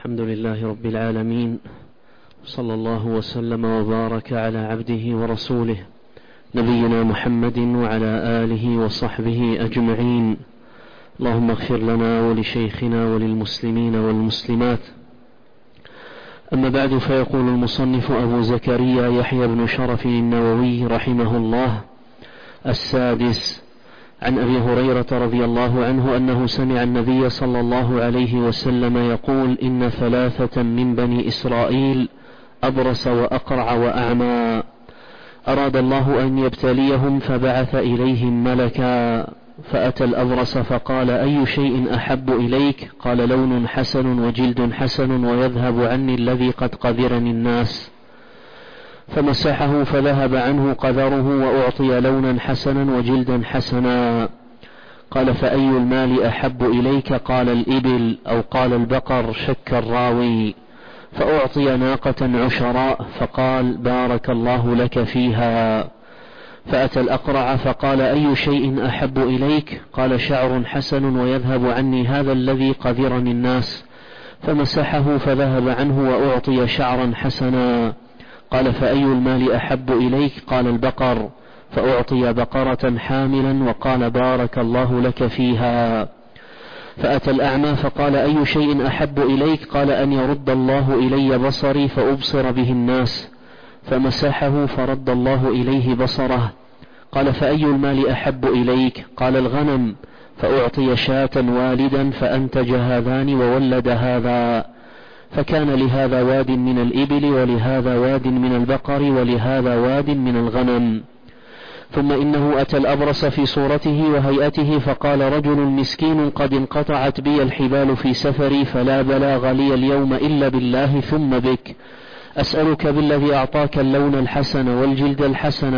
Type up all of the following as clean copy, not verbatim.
الحمد لله رب العالمين، صلى الله وسلم وبارك على عبده ورسوله نبينا محمد وعلى آله وصحبه أجمعين. اللهم اغفر لنا ولشيخنا وللمسلمين والمسلمات. أما بعد، فيقول المصنف أبو زكريا يحيى بن شرف النووي رحمه الله: السادس، عن أبي هريرة رضي الله عنه أنه سمع النبي صلى الله عليه وسلم يقول: إن ثلاثة من بني إسرائيل أبرص وأقرع وأعمى أراد الله أن يبتليهم فبعث إليهم ملكا، فأتى الأبرص فقال: أي شيء أحب إليك؟ قال: لون حسن وجلد حسن ويذهب عني الذي قد قذرني الناس. فمسحه فذهب عنه قذره وأعطي لونا حسنا وجلدا حسنا. قال: فأي المال أحب إليك؟ قال: الإبل، أو قال البقر، شك الراوي. فأعطي ناقة عشراء فقال: بارك الله لك فيها. فأتى الأقرع فقال: أي شيء أحب إليك؟ قال: شعر حسن ويذهب عني هذا الذي قذرني الناس. فمسحه فذهب عنه وأعطي شعرا حسنا. قال: فأي المال أحب إليك؟ قال: البقر. فأعطي بقرة حاملا وقال: بارك الله لك فيها. فأتى الأعمى فقال: أي شيء أحب إليك؟ قال: أن يرد الله إلي بصري فأبصر به الناس. فمسحه فرد الله إليه بصره. قال: فأي المال أحب إليك؟ قال: الغنم. فأعطي شاة والدا فأنتج هذان وولد هذا، فكان لهذا واد من الإبل ولهذا واد من البقر ولهذا واد من الغنم. ثم إنه أتى الأبرص في صورته وهيئته فقال: رجل مسكين قد انقطعت بي الحبال في سفري، فلا بلاغ لي اليوم إلا بالله ثم بك، أسألك بالذي أعطاك اللون الحسن والجلد الحسن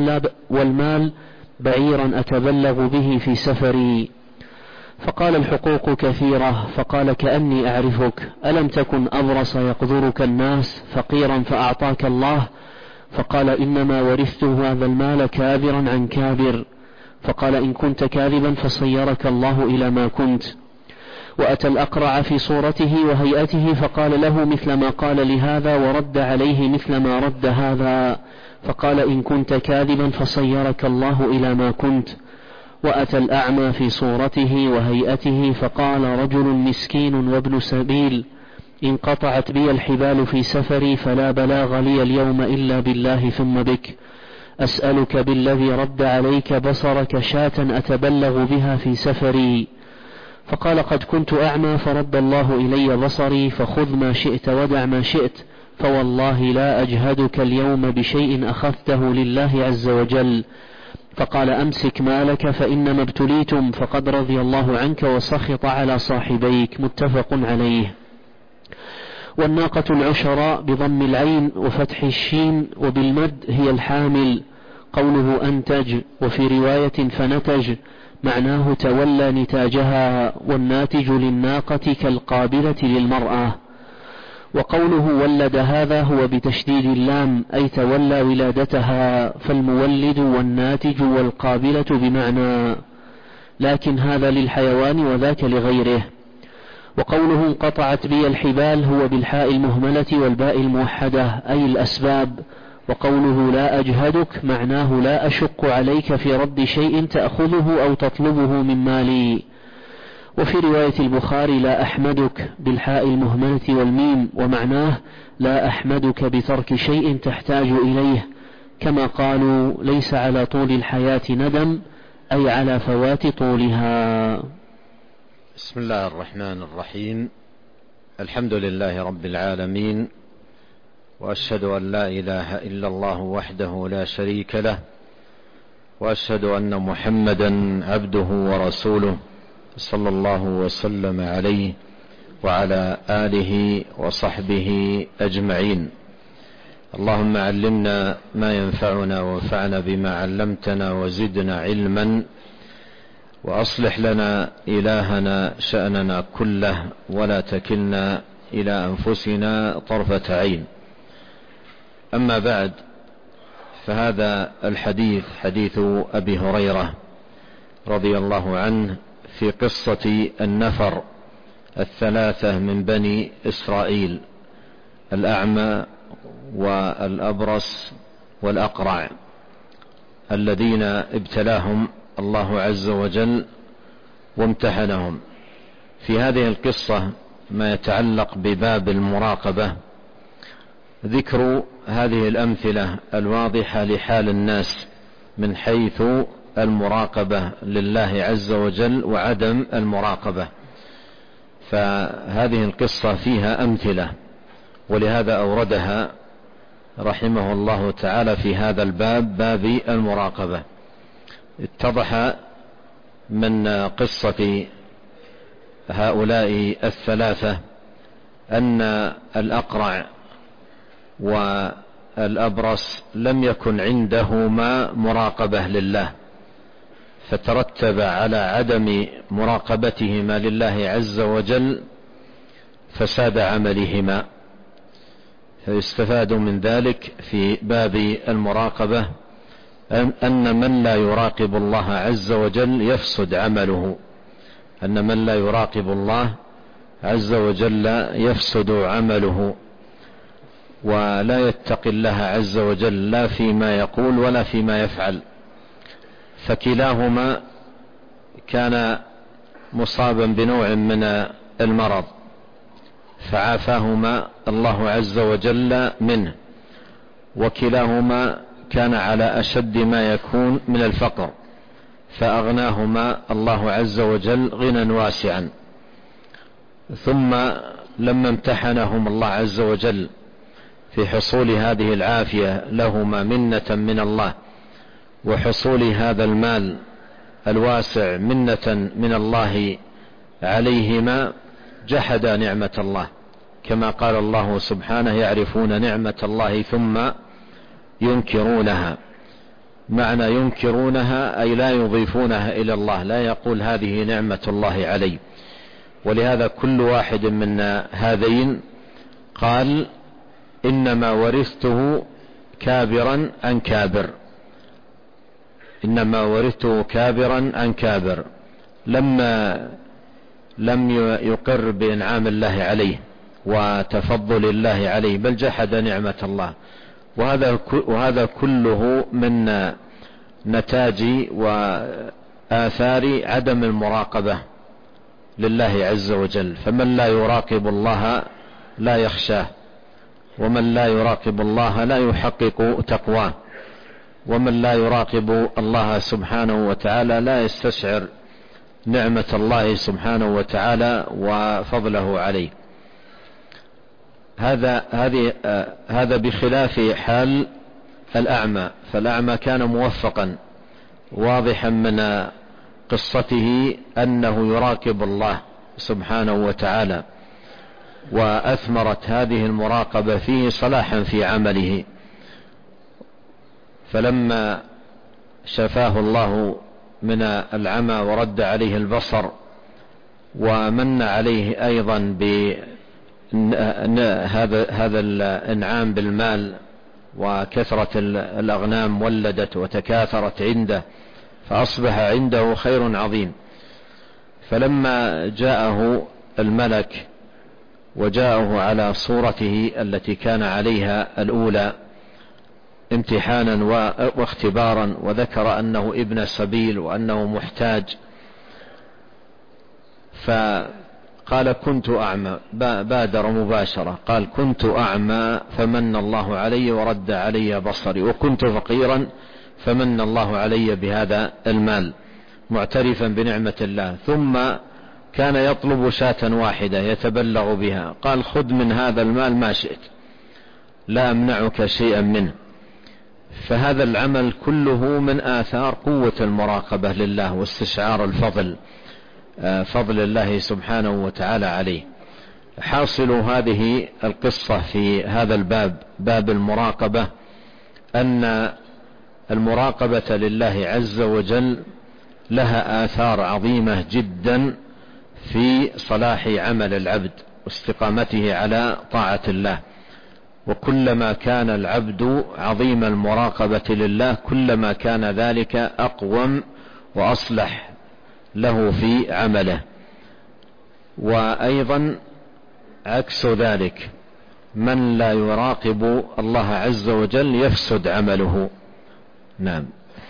والمال بعيرا أتبلغ به في سفري. فقال: الحقوق كثيرة. فقال: كأني أعرفك، ألم تكن أبرص يقذرك الناس فقيرا فأعطاك الله؟ فقال: إنما ورثته هذا المال كابرا عن كابر. فقال: إن كنت كاذبا فصيرك الله إلى ما كنت. وأتى الأقرع في صورته وهيئته فقال له مثل ما قال لهذا ورد عليه مثل ما رد هذا. فقال: إن كنت كاذبا فصيرك الله إلى ما كنت. وأتى الأعمى في صورته وهيئته فقال: رجل مسكين وابن سبيل انقطعت بي الحبال في سفري، فلا بلاغ لي اليوم إلا بالله ثم بك، أسألك بالذي رد عليك بصرك شاة أتبلغ بها في سفري. فقال: قد كنت أعمى فرد الله إلي بصري، فخذ ما شئت ودع ما شئت، فوالله لا أجهدك اليوم بشيء أخذته لله عز وجل. فقال: أمسك مالك فإنما ابتليتم، فقد رضي الله عنك وسخط على صاحبيك. متفق عليه. والناقة العشراء بضم العين وفتح الشين وبالمد هي الحامل. قوله أنتج، وفي رواية فنتج، معناه تولى نتاجها، والناتج للناقة كالقابلة للمرأة. وقوله ولد هذا هو بتشديد اللام، أي تولى ولادتها، فالمولد والناتج والقابلة بمعنى، لكن هذا للحيوان وذاك لغيره. وقوله انقطعت بي الحبال هو بالحاء المهملة والباء الموحدة، أي الأسباب. وقوله لا أجهدك معناه لا أشق عليك في رد شيء تأخذه أو تطلبه من مالي. وفي رواية البخاري لا أحمدك بالحاء المهملة والميم، ومعناه لا أحمدك بترك شيء تحتاج إليه، كما قالوا ليس على طول الحياة ندم، أي على فوات طولها. بسم الله الرحمن الرحيم. الحمد لله رب العالمين، وأشهد أن لا إله إلا الله وحده لا شريك له، وأشهد أن محمدا عبده ورسوله صلى الله وسلم عليه وعلى آله وصحبه أجمعين. اللهم علمنا ما ينفعنا وانفعنا بما علمتنا وزدنا علما، وأصلح لنا إلهنا شأننا كله، ولا تكلنا إلى أنفسنا طرفة عين. أما بعد، فهذا الحديث حديث أبي هريرة رضي الله عنه في قصة النفر الثلاثة من بني إسرائيل: الأعمى والأبرص والأقرع، الذين ابتلاهم الله عز وجل وامتحنهم. في هذه القصة ما يتعلق بباب المراقبة ذكر هذه الأمثلة الواضحة لحال الناس من حيث المراقبة لله عز وجل وعدم المراقبة. فهذه القصة فيها أمثلة، ولهذا أوردها رحمه الله تعالى في هذا الباب، باب المراقبة. اتضح من قصة هؤلاء الثلاثة أن الأقرع والأبرص لم يكن عندهما مراقبة لله، فترتب على عدم مراقبتهما لله عز وجل فساد عملهما. فيستفاد من ذلك في باب المراقبة أن من لا يراقب الله عز وجل يفسد عمله، أن من لا يراقب الله عز وجل يفسد عمله، ولا يتقي الله عز وجل لا فيما يقول ولا فيما يفعل. فكلاهما كان مصابا بنوع من المرض فعافاهما الله عز وجل منه، وكلاهما كان على أشد ما يكون من الفقر فأغناهما الله عز وجل غنى واسعا. ثم لما امتحنهم الله عز وجل في حصول هذه العافية لهما منة من الله، وحصول هذا المال الواسع منة من الله عليهما، جحدا نعمة الله، كما قال الله سبحانه: يعرفون نعمة الله ثم ينكرونها. معنى ينكرونها أي لا يضيفونها إلى الله، لا يقول هذه نعمة الله علي. ولهذا كل واحد من هذين قال: إنما ورثته كابرا عن كابر، إنما ورثته كابرا عن كابر، لما لم يقر بإنعام الله عليه وتفضل الله عليه، بل جحد نعمة الله. وهذا كله من نتاج وآثار عدم المراقبة لله عز وجل. فمن لا يراقب الله لا يخشاه، ومن لا يراقب الله لا يحقق تقواه، ومن لا يراقب الله سبحانه وتعالى لا يستشعر نعمة الله سبحانه وتعالى وفضله عليه. هذا بخلاف حال الأعمى، فالأعمى كان موفقا واضحا من قصته أنه يراقب الله سبحانه وتعالى، وأثمرت هذه المراقبة فيه صلاحا في عمله. فلما شفاه الله من العمى ورد عليه البصر، ومن عليه أيضا هذا الإنعام بالمال، وكثرة الأغنام ولدت وتكاثرت عنده، فأصبح عنده خير عظيم. فلما جاءه الملك وجاءه على صورته التي كان عليها الأولى امتحانا واختبارا، وذكر أنه ابن سبيل وأنه محتاج، فقال: كنت أعمى. بادر مباشرة قال: كنت أعمى فمن الله علي ورد علي بصري، وكنت فقيرا فمن الله علي بهذا المال، معترفا بنعمة الله. ثم كان يطلب شاة واحدة يتبلغ بها، قال: خذ من هذا المال ما شئت، لا أمنعك شيئا منه. فهذا العمل كله من آثار قوة المراقبة لله واستشعار الفضل، فضل الله سبحانه وتعالى عليه. حاصل هذه القصة في هذا الباب، باب المراقبة، أن المراقبة لله عز وجل لها آثار عظيمة جدا في صلاح عمل العبد واستقامته على طاعة الله. وكلما كان العبد عظيم المراقبة لله كلما كان ذلك أقوم وأصلح له في عمله. وأيضا عكس ذلك من لا يراقب الله عز وجل يفسد عمله. نعم.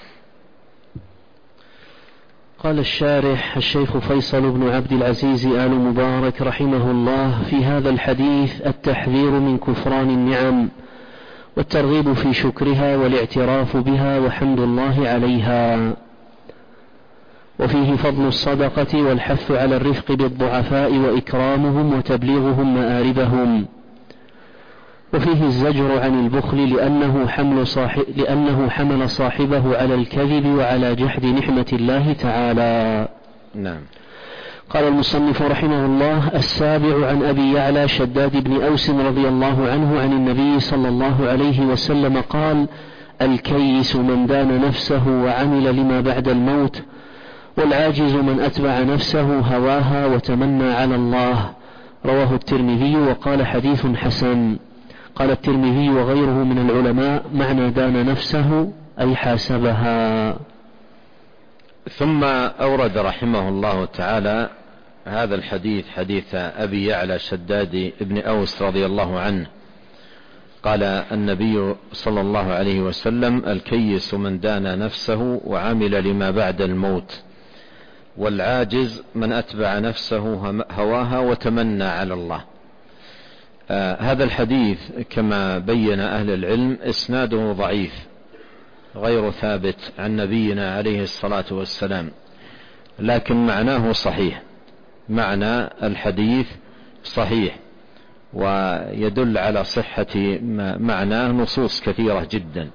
قال الشارح الشيخ فيصل بن عبد العزيز آل مبارك رحمه الله: في هذا الحديث التحذير من كفران النعم والترغيب في شكرها والاعتراف بها وحمد الله عليها، وفيه فضل الصدقة والحث على الرفق بالضعفاء وإكرامهم وتبليغهم مآربهم، وفيه الزجر عن البخل لأنه حمل صاحبه على الكذب وعلى جحد نعمة الله تعالى. نعم. قال المصنف رحمه الله: السابع عن أبي يعلى شداد بن أوس رضي الله عنه عن النبي صلى الله عليه وسلم قال: الكيس من دان نفسه وعمل لما بعد الموت، والعاجز من أتبع نفسه هواها وتمنى على الله. رواه الترمذي وقال حديث حسن. قال الترمذي وغيره من العلماء: معنى دان نفسه أي حاسبها. ثم أورد رحمه الله تعالى هذا الحديث، حديث أبي يعلى شداد بن أوس رضي الله عنه قال النبي صلى الله عليه وسلم: الكيس من دان نفسه وعمل لما بعد الموت، والعاجز من أتبع نفسه هواها وتمنى على الله. هذا الحديث كما بين أهل العلم إسناده ضعيف غير ثابت عن نبينا عليه الصلاة والسلام، لكن معناه صحيح، معنى الحديث صحيح، ويدل على صحة معناه نصوص كثيرة جدا.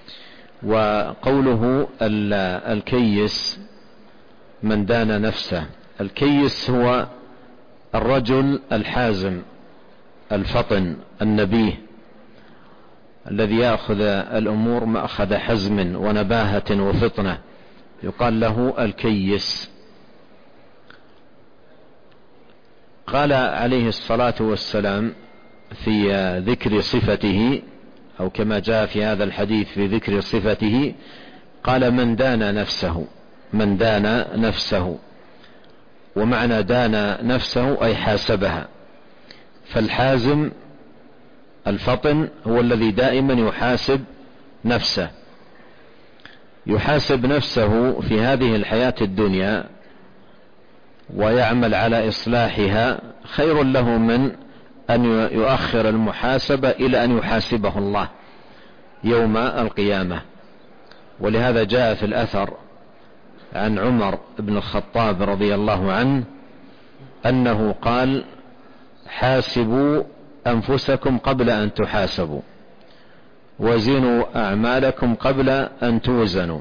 وقوله الكيس من دان نفسه، الكيس هو الرجل الحازم الفطن النبيه الذي يأخذ الأمور مأخذ حزم ونباهة وفطنة، يقال له الكيس. قال عليه الصلاة والسلام في ذكر صفته، أو كما جاء في هذا الحديث في ذكر صفته، قال: من دان نفسه. من دان نفسه، ومعنى دان نفسه أي حاسبها. فالحازم الفطن هو الذي دائما يحاسب نفسه، يحاسب نفسه في هذه الحياة الدنيا ويعمل على إصلاحها، خير له من أن يؤخر المحاسبة إلى أن يحاسبه الله يوم القيامة. ولهذا جاء في الأثر عن عمر بن الخطاب رضي الله عنه أنه قال: حاسبوا أنفسكم قبل أن تحاسبوا، وزنوا أعمالكم قبل أن توزنوا.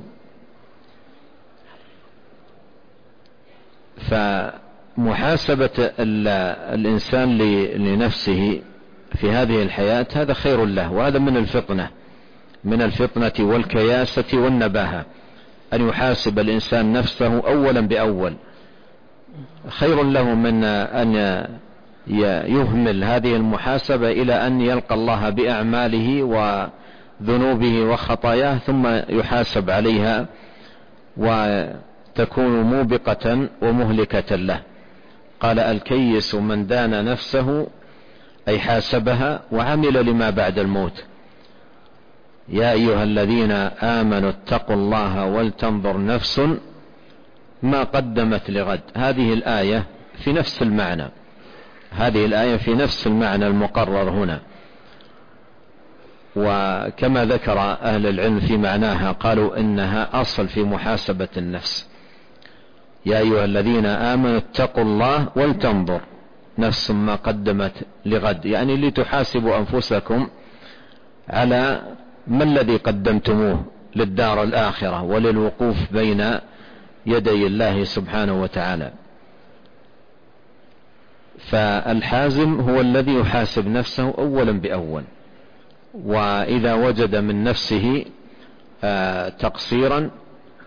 فمحاسبة الإنسان لنفسه في هذه الحياة هذا خير له، وهذا من الفطنة والكياسة والنباهة، أن يحاسب الإنسان نفسه أولا بأول، خير له من أن يهمل هذه المحاسبة إلى أن يلقى الله بأعماله وذنوبه وخطاياه ثم يحاسب عليها وتكون موبقة ومهلكة له. قال: الكيس من دان نفسه أي حاسبها وعمل لما بعد الموت. يا أيها الذين آمنوا اتقوا الله ولتنظر نفس ما قدمت لغد. هذه الآية في نفس المعنى، هذه الآية في نفس المعنى المقرر هنا. وكما ذكر أهل العلم في معناها قالوا إنها أصل في محاسبة النفس. يا أيها الذين آمنوا اتقوا الله ولتنظر نفس ما قدمت لغد، يعني لتحاسبوا أنفسكم على ما الذي قدمتموه للدار الآخرة وللوقوف بين يدي الله سبحانه وتعالى. فالحازم هو الذي يحاسب نفسه أولا بأول، وإذا وجد من نفسه تقصيرا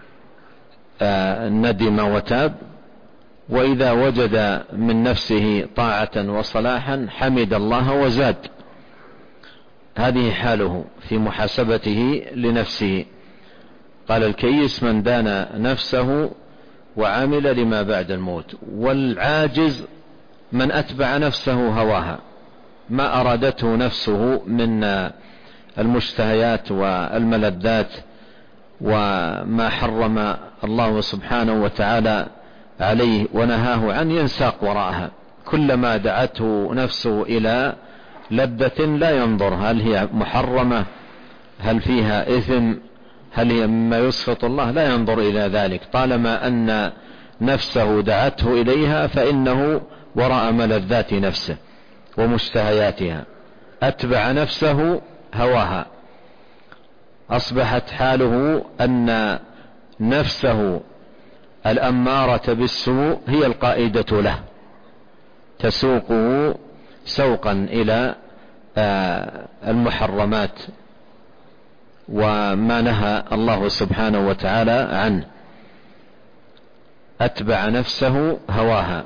ندم وتاب، وإذا وجد من نفسه طاعة وصلاحا حمد الله وزاد. هذه حاله في محاسبته لنفسه. قال: الكيس من دان نفسه وعمل لما بعد الموت، والعاجز من أتبع نفسه هواها، ما أرادته نفسه من المشتهيات والملذات وما حرم الله سبحانه وتعالى عليه ونهاه عنه ينساق وراءها. كلما دعته نفسه إلى لذة لا ينظر هل هي محرمة، هل فيها إثم، هل هي مما يسخط الله، لا ينظر إلى ذلك. طالما أن نفسه دعته إليها فإنه وراء ملذات نفسه ومشتهياتها. أتبع نفسه هواها، أصبحت حاله أن نفسه الأمارة بالسوء هي القائدة له، تسوقه سوقا إلى المحرمات وما نهى الله سبحانه وتعالى عنه. أتبع نفسه هواها،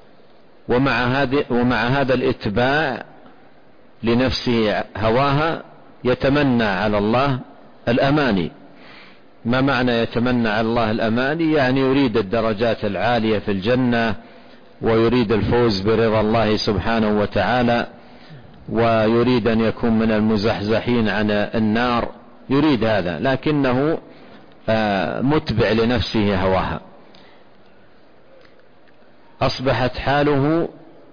ومع هذا الاتباع لنفسه هواها يتمنى على الله الأماني. ما معنى يتمنى على الله الأماني؟ يعني يريد الدرجات العالية في الجنة، ويريد الفوز برضا الله سبحانه وتعالى، ويريد أن يكون من المزحزحين عن النار، يريد هذا، لكنه متبع لنفسه هواها. أصبحت حاله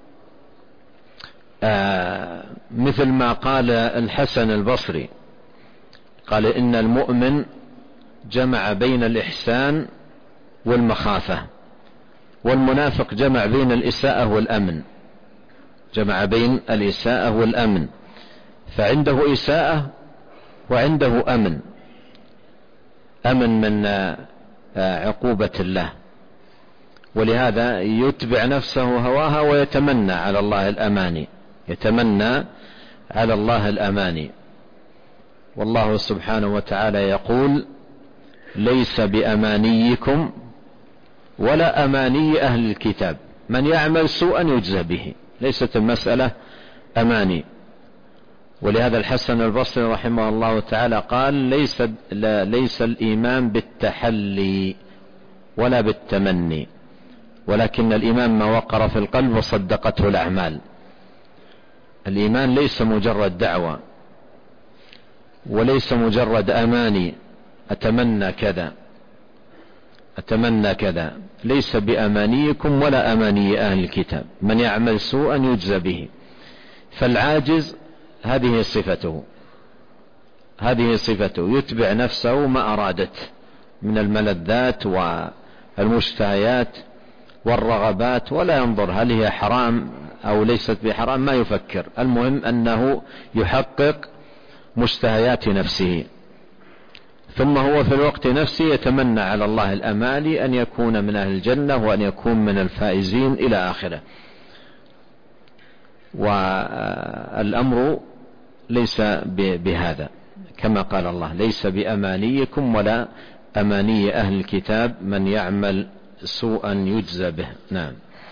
مثل ما قال الحسن البصري، قال إن المؤمن جمع بين الإحسان والمخافة، والمنافق جمع بين الإساءة والأمن، جمع بين الإساءة والأمن، فعنده إساءة وعنده أمن، أمن من عقوبة الله. ولهذا يتبع نفسه هواها ويتمنى على الله الأماني، يتمنى على الله الأماني. والله سبحانه وتعالى يقول ليس بأمانيكم ولا أماني أهل الكتاب من يعمل سوءا يجزى به. ليست المسألة أماني. ولهذا الحسن البصري رحمه الله تعالى قال ليس الإيمان بالتحلي ولا بالتمني، ولكن الإيمان ما وقر في القلب وصدقته الأعمال. الإيمان ليس مجرد دعوة، وليس مجرد أماني أتمنى كذا أتمنى كذا. ليس بأمانيكم ولا أماني أهل الكتاب من يعمل سوءا يجزى به. فالعاجز هذه صفته، هذه صفته، يتبع نفسه ما أرادت من الملذات والمشتهيات والرغبات، ولا ينظر هل هي حرام أو ليست بحرام، ما يفكر. المهم أنه يحقق مشتهيات نفسه، ثم هو في الوقت نفسه يتمنى على الله الأماني أن يكون من أهل الجنة وأن يكون من الفائزين إلى آخره. والأمر ليس بهذا، كما قال الله ليس بأمانيكم ولا أماني أهل الكتاب من يعمل سوءا يجزى به. نعم.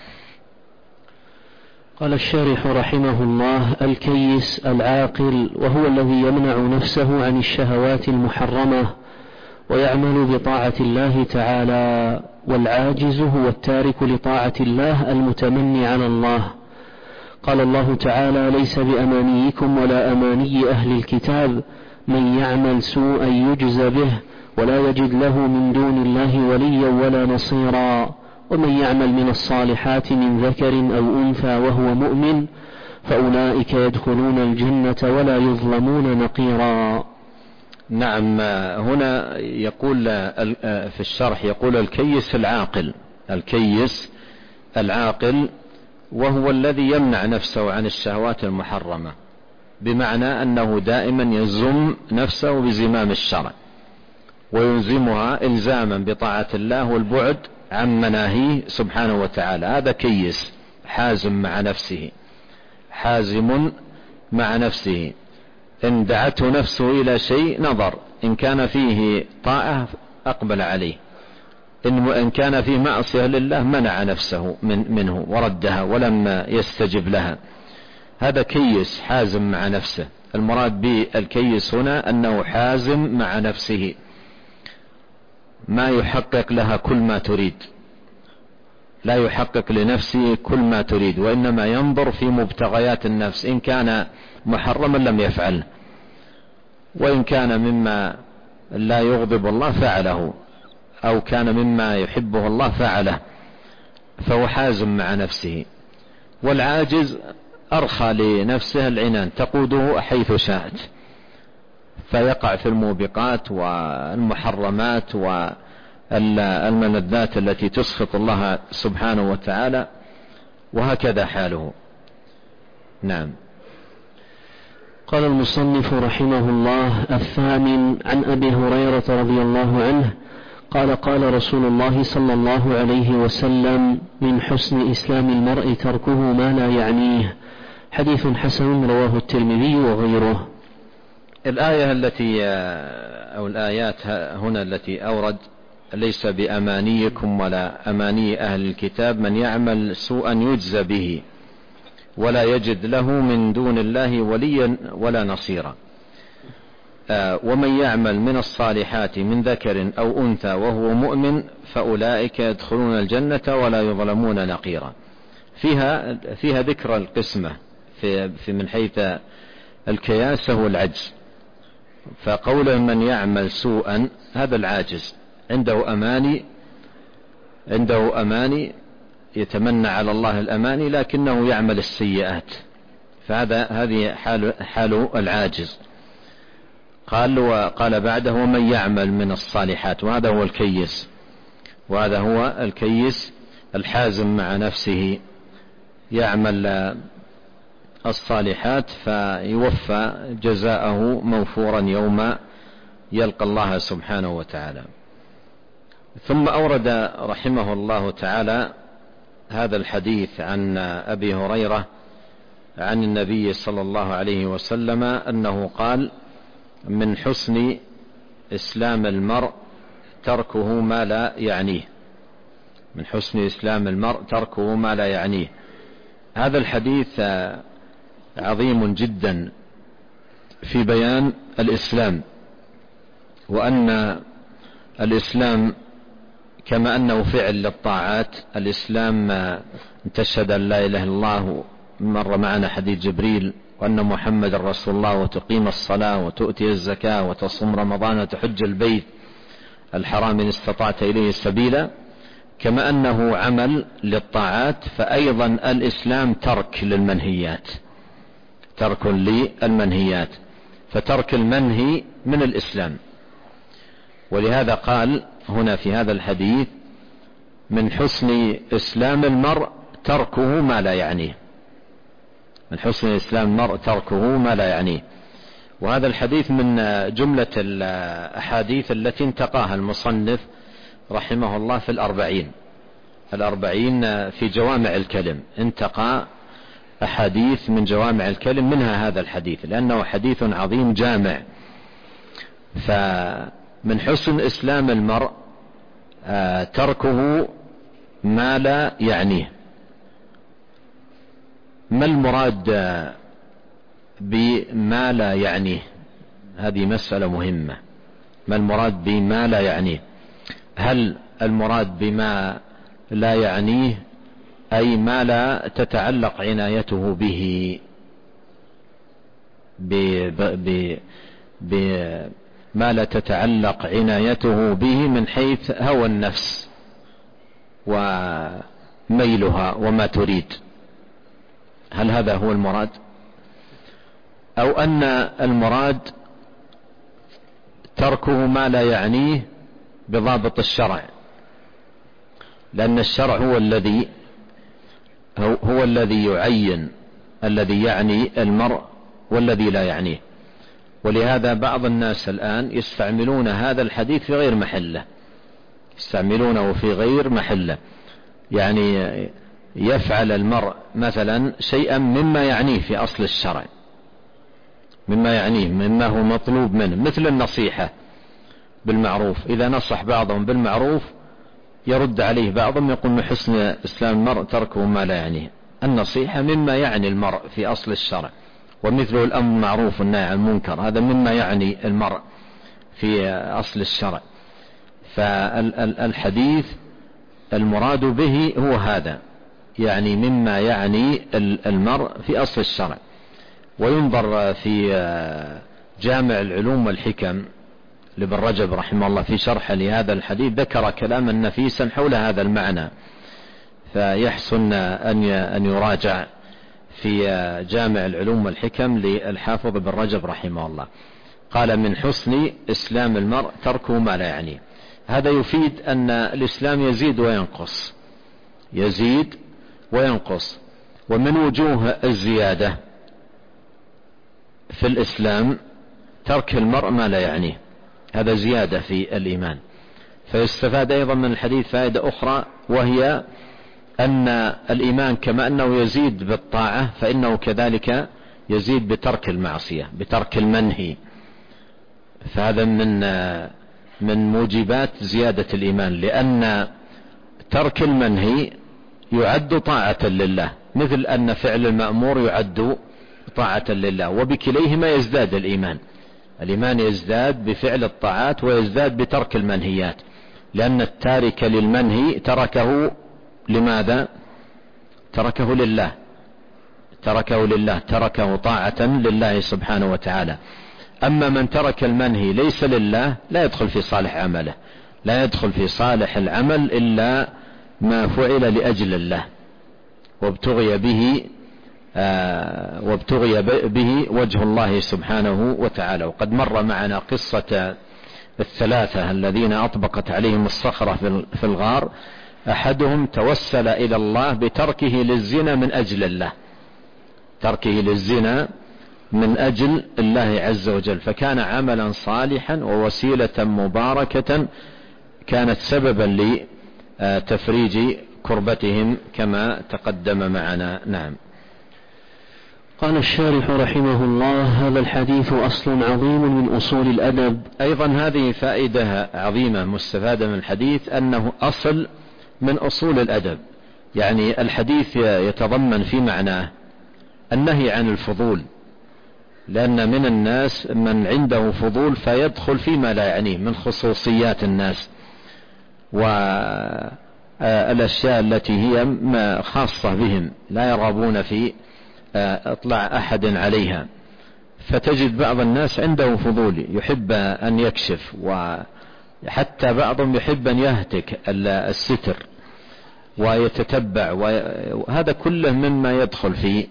قال الشارح رحمه الله: الكيس العاقل، وهو الذي يمنع نفسه عن الشهوات المحرمة ويعمل بطاعة الله تعالى، والعاجز هو التارك لطاعة الله المتمني على الله. قال الله تعالى: ليس بأمانيكم ولا أماني أهل الكتاب من يعمل سوءا يجزى به ولا يجد له من دون الله وليا ولا نصيرا، ومن يعمل من الصالحات من ذكر أو أنثى وهو مؤمن فأولئك يدخلون الجنة ولا يظلمون نقيرا. نعم. هنا يقول في الشرح، يقول الكيس العاقل، الكيس العاقل وهو الذي يمنع نفسه عن الشهوات المحرمة، بمعنى أنه دائما يزم نفسه بزمام الشرع ويلزمها إلزاما بطاعة الله والبعد عن مناهيه سبحانه وتعالى. هذا كيس حازم مع نفسه، حازم مع نفسه. إن دعته نفسه إلى شيء نظر، إن كان فيه طاعة أقبل عليه، إن كان فيه معصية لله منع نفسه منه وردها ولم يستجب لها. هذا كيس حازم مع نفسه. المراد بالكيس هنا أنه حازم مع نفسه، ما يحقق لها كل ما تريد، لا يحقق لنفسه كل ما تريد، وإنما ينظر في مبتغيات النفس، إن كان محرما لم يفعله، وإن كان مما لا يغضب الله فعله، أو كان مما يحبه الله فعله، فهو حازم مع نفسه. والعاجز أرخى لنفسه العنان، تقوده حيث شاءت، فيقع في الموبقات والمحرمات والملذات التي تسخط الله سبحانه وتعالى، وهكذا حاله. نعم. قال المصنف رحمه الله: الثامن، عن أبي هريرة رضي الله عنه قال: قال رسول الله صلى الله عليه وسلم: من حسن إسلام المرء تركه ما لا يعنيه. حديث حسن رواه الترمذي وغيره. الآية التي أو الآيات هنا التي أورد: ليس بأمانيكم ولا أماني أهل الكتاب، من يعمل سوءا يجزى به ولا يجد له من دون الله وليا ولا نصيرا. ومن يعمل من الصالحات من ذكر أو أنثى وهو مؤمن فأولئك يدخلون الجنة ولا يظلمون نقيرا. فيها ذكر القسمة في من حيث الكياسة والعجز. فقول من يعمل سوءا هذا العاجز عنده أماني يتمنى على الله الأماني، لكنه يعمل السيئات، هذه حال العاجز. قال بعده: ومن يعمل من الصالحات، وهذا هو الكيس الحازم مع نفسه، يعمل الصالحات فيوفى جزاءه موفورا يوم يلقى الله سبحانه وتعالى. ثم أورد رحمه الله تعالى هذا الحديث عن أبي هريرة عن النبي صلى الله عليه وسلم أنه قال: من حسن إسلام المرء تركه ما لا يعنيه. من حسن إسلام المرء تركه ما لا يعنيه. هذا الحديث عظيم جدا في بيان الإسلام، وأن الإسلام كما أنه فعل للطاعات. الإسلام أن تشهد أن لا إله إلا الله، مر معنا حديث جبريل، وأن محمد رسول الله، وتقيم الصلاة، وتؤتي الزكاة، وتصوم رمضان، وتحج البيت الحرام إن استطعت إليه سبيلا. كما أنه عمل للطاعات، فأيضا الإسلام ترك للمنهيات، ترك للمنهيات، فترك المنهي من الإسلام. ولهذا قال هنا في هذا الحديث: من حسن إسلام المرء تركه ما لا يعنيه. من حسن إسلام المرء تركه ما لا يعنيه. وهذا الحديث من جملة الأحاديث التي انتقاها المصنف رحمه الله في الأربعين في جوامع الكلم، انتقى أحاديث من جوامع الكلم، منها هذا الحديث، لأنه حديث عظيم جامع. فمن حسن إسلام المرء تركه ما لا يعنيه. ما المراد بما لا يعنيه؟ هذه مسألة مهمة. ما المراد بما لا يعنيه؟ هل المراد بما لا يعنيه أي ما لا تتعلق عنايته به ما لا تتعلق عنايته به من حيث هوى النفس وميلها وما تريد؟ هل هذا هو المراد؟ أو أن المراد تركه ما لا يعنيه بضابط الشرع، لأن الشرع هو الذي يعين الذي يعني المرء والذي لا يعنيه. ولهذا بعض الناس الآن يستعملون هذا الحديث في غير محله، يستعملونه في غير محله. يعني يفعل المرء مثلا شيئا مما يعنيه في أصل الشرع، مما يعنيه، مما هو مطلوب منه، مثل النصيحة بالمعروف. إذا نصح بعضهم بالمعروف يرد عليه بعضهم يقول: من حسن إسلام المرء تركه ما لا يعنيه. النصيحة مما يعني المرء في أصل الشرع، ومثله الأمر بالمعروف والنهي عن المنكر، هذا مما يعني المرء في أصل الشرع. فالحديث المراد به هو هذا، يعني مما يعني المرء في أصل الشرع. وينظر في جامع العلوم والحكم لابن رجب رحمه الله في شرح لهذا الحديث، ذكر كلاما نفيسا حول هذا المعنى، فيحسن أن يراجع في جامع العلوم والحكم للحافظ ابن رجب رحمه الله. قال: من حسن إسلام المرء تركه ما لا يعنيه. هذا يفيد أن الإسلام يزيد وينقص، يزيد وينقص. ومن وجوه الزيادة في الإسلام ترك المرء ما لا يعنيه، هذا زيادة في الإيمان. فيستفاد أيضا من الحديث فائدة أخرى، وهي أن الإيمان كما أنه يزيد بالطاعة فإنه كذلك يزيد بترك المعصية، بترك المنهي. فهذا من موجبات زيادة الإيمان، لأن ترك المنهي يعد طاعة لله، مثل أن فعل المأمور يعد طاعة لله، وبكليهما يزداد الإيمان. الإيمان يزداد بفعل الطاعات ويزداد بترك المنهيات، لأن التارك للمنهي تركه لماذا؟ تركه لله، تركه طاعة لله سبحانه وتعالى. أما من ترك المنهي ليس لله لا يدخل في صالح عمله، لا يدخل في صالح العمل إلا ما فعل لأجل الله وابتغي به وجه الله سبحانه وتعالى. وقد مر معنا قصة الثلاثة الذين أطبقت عليهم الصخرة في الغار، أحدهم توسل إلى الله بتركه للزنا من أجل الله، تركه للزنا من أجل الله عز وجل، فكان عملا صالحا ووسيلة مباركة كانت سببا لتفريج كربتهم كما تقدم معنا. نعم. قال الشارح رحمه الله: هذا الحديث أصل عظيم من أصول الأدب. أيضا هذه فائدة عظيمة مستفادة من الحديث، أنه أصل من أصول الأدب. يعني الحديث يتضمن في معناه النهي عن الفضول، لأن من الناس من عنده فضول فيدخل فيما لا يعنيه من خصوصيات الناس والأشياء التي هي خاصة بهم، لا يرغبون في اطلاع أحد عليها. فتجد بعض الناس عنده فضول، يحب أن يكشف، وحتى بعضهم يحب أن يهتك الستر ويتتبع، وهذا كله مما يدخل في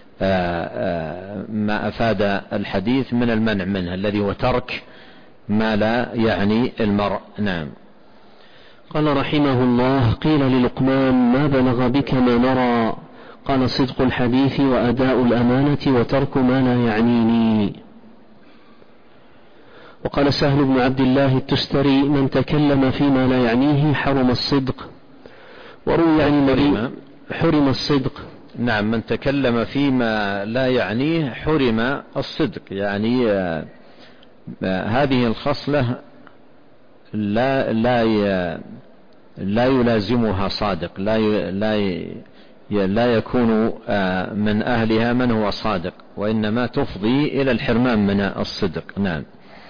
ما أفاد الحديث من المنع منه، الذي هو ترك ما لا يعني المرء. نعم. قال رحمه الله: قيل للقمان: ما بلغ بك ما نرى؟ قال: صدق الحديث وأداء الأمانة وترك ما لا يعنيني. وقال سهل بن عبد الله التستري: من تكلم فيما لا يعنيه حرم الصدق. وروي عن النبي حرم الصدق. نعم، من تكلم فيما لا يعنيه حرم الصدق، يعني هذه الخصلة لا يلازمها صادق، لا يكون من أهلها من هو صادق، وإنما تفضي إلى الحرمان من الصدق. نعم.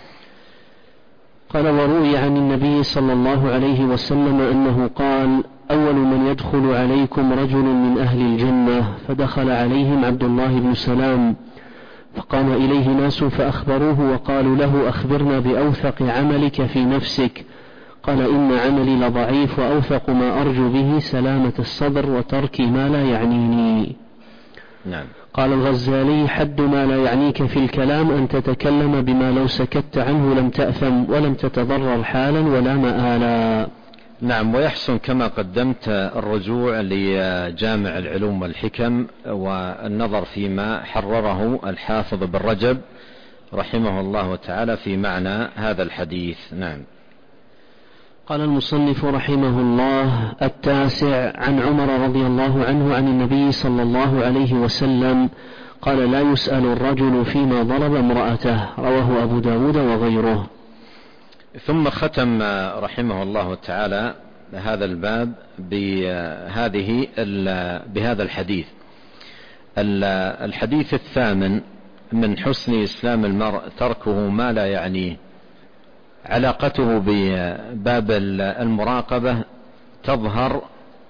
قال: وروي عن النبي صلى الله عليه وسلم أنه قال: أول من يدخل عليكم رجل من أهل الجنة، فدخل عليهم عبد الله بن سلام، فقام إليه ناس فأخبروه وقالوا له: أخبرنا بأوثق عملك في نفسك. قال: إن عملي لضعيف، وأوثق ما أرجو به سلامة الصدر وترك ما لا يعنيني. نعم. قال الغزالي: حد ما لا يعنيك في الكلام أن تتكلم بما لو سكت عنه لم تأثم ولم تتضرر حالا ولا مآلا. نعم. ويحسن كما قدمت الرجوع لجامع العلوم والحكم والنظر فيما حرره الحافظ ابن رجب رحمه الله تعالى في معنى هذا الحديث. نعم. قال المصنف رحمه الله: 9 عن عمر رضي الله عنه عن النبي صلى الله عليه وسلم قال: لا يسأل الرجل فيما ضرب امرأته. رواه أبو داود وغيره. ثم ختم رحمه الله تعالى هذا الباب بهذا الحديث. الحديث 8 من حسن إسلام المرء تركه ما لا يعنيه. علاقته بباب المراقبة تظهر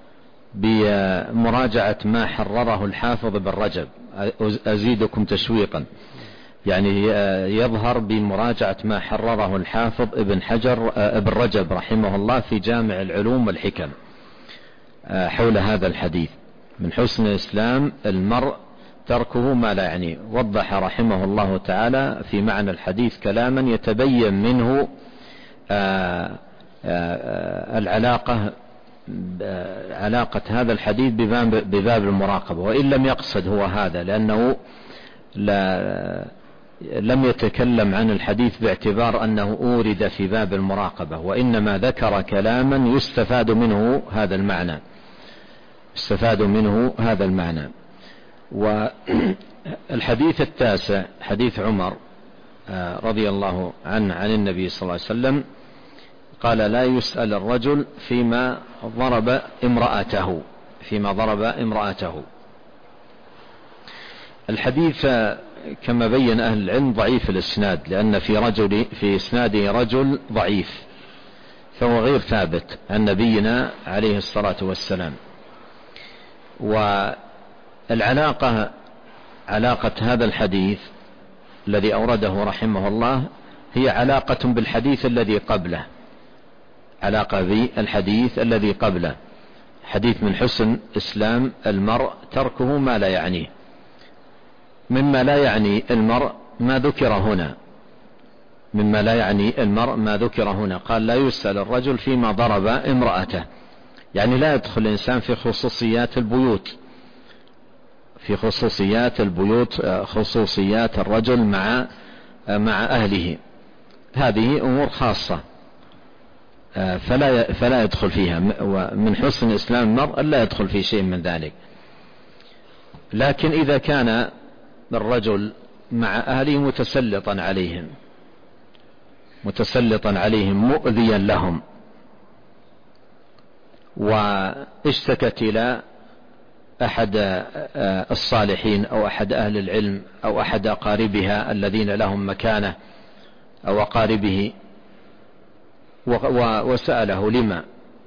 بمراجعة ما حرره الحافظ ابن رجب. أزيدكم تشويقا، يعني يظهر بمراجعة ما حرره الحافظ ابن رجب رحمه الله في جامع العلوم والحكم حول هذا الحديث: من حسن الإسلام المرء تركه ما لا يعنيه. وضح رحمه الله تعالى في معنى الحديث كلاما يتبين منه علاقة هذا الحديث بباب المراقبة، وإن لم يقصد هو هذا، لأنه لم يتكلم عن الحديث باعتبار أنه أورد في باب المراقبة، وإنما ذكر كلاما يستفاد منه هذا المعنى. والحديث التاسع حديث عمر رضي الله عنه عن النبي صلى الله عليه وسلم قال: لا يسأل الرجل فيما ضرب امرأته. الحديث كما بين أهل العلم ضعيف الإسناد، لأن في إسناده رجل ضعيف، فهو غير ثابت عن نبينا عليه الصلاة والسلام. علاقة هذا الحديث الذي أورده رحمه الله هي علاقة بالحديث الذي قبله، حديث من حسن إسلام المرء تركه ما لا يعنيه. مما لا يعني المرء ما ذكر هنا، قال: لا يسأل الرجل فيما ضرب امرأته، يعني لا يدخل الإنسان في خصوصيات الرجل مع أهله، هذه أمور خاصة فلا يدخل فيها. ومن حسن إسلام المرء لا يدخل في شيء من ذلك. لكن إذا كان الرجل مع أهله متسلطا عليهم مؤذيا لهم، واشتكت إلى أحد الصالحين أو أحد أهل العلم أو أحد أقاربها الذين لهم مكانة أو أقاربه وسأله لما،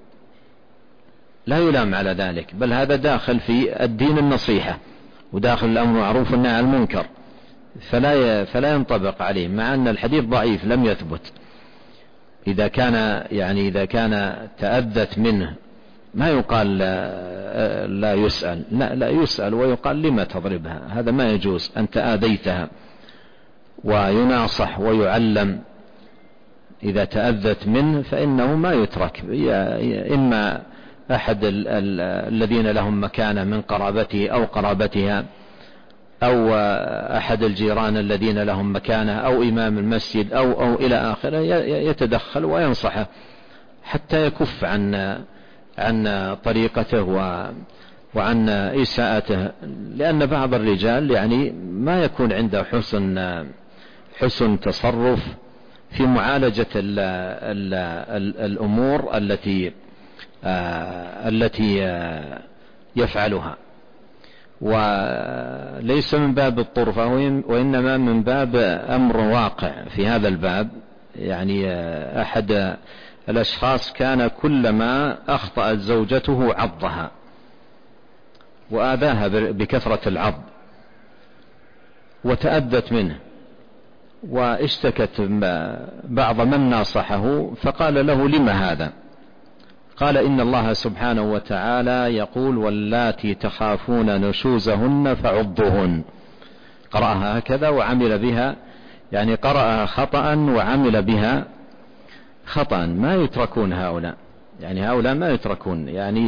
لا يلام على ذلك، بل هذا داخل في الدين النصيحة وداخل الأمر معروف والنهي عن المنكر، فلا ينطبق عليه، مع أن الحديث ضعيف لم يثبت. إذا كان تأذت منه ما يقال لا يسأل، لا يسأل ويقال: لما تضربها؟ هذا ما يجوز، أنت آذيتها، ويناصح ويعلم. إذا تأذت منه فإنه ما يترك، إما أحد الذين لهم مكانة من قرابته أو قرابتها، أو أحد الجيران الذين لهم مكانة، أو إمام المسجد أو إلى آخره، يتدخل وينصحه حتى يكف عن طريقته وعن إساءته. لأن بعض الرجال ما يكون عنده حسن تصرف في معالجة الأمور التي يفعلها، وليس من باب الطرفة، وإنما من باب أمر واقع في هذا الباب. أحد الأشخاص كان كلما أخطأت زوجته عضها وآذاها بكثرة العض وتأذت منه، واشتكت بعض من ناصحه فقال له: لما هذا؟ قال: إن الله سبحانه وتعالى يقول: واللاتي تخافون نشوزهن فعضوهن. قرأها هكذا وعمل بها، قرأها خطأ وعمل بها خطأ. ما يتركون هؤلاء، هؤلاء ما يتركون.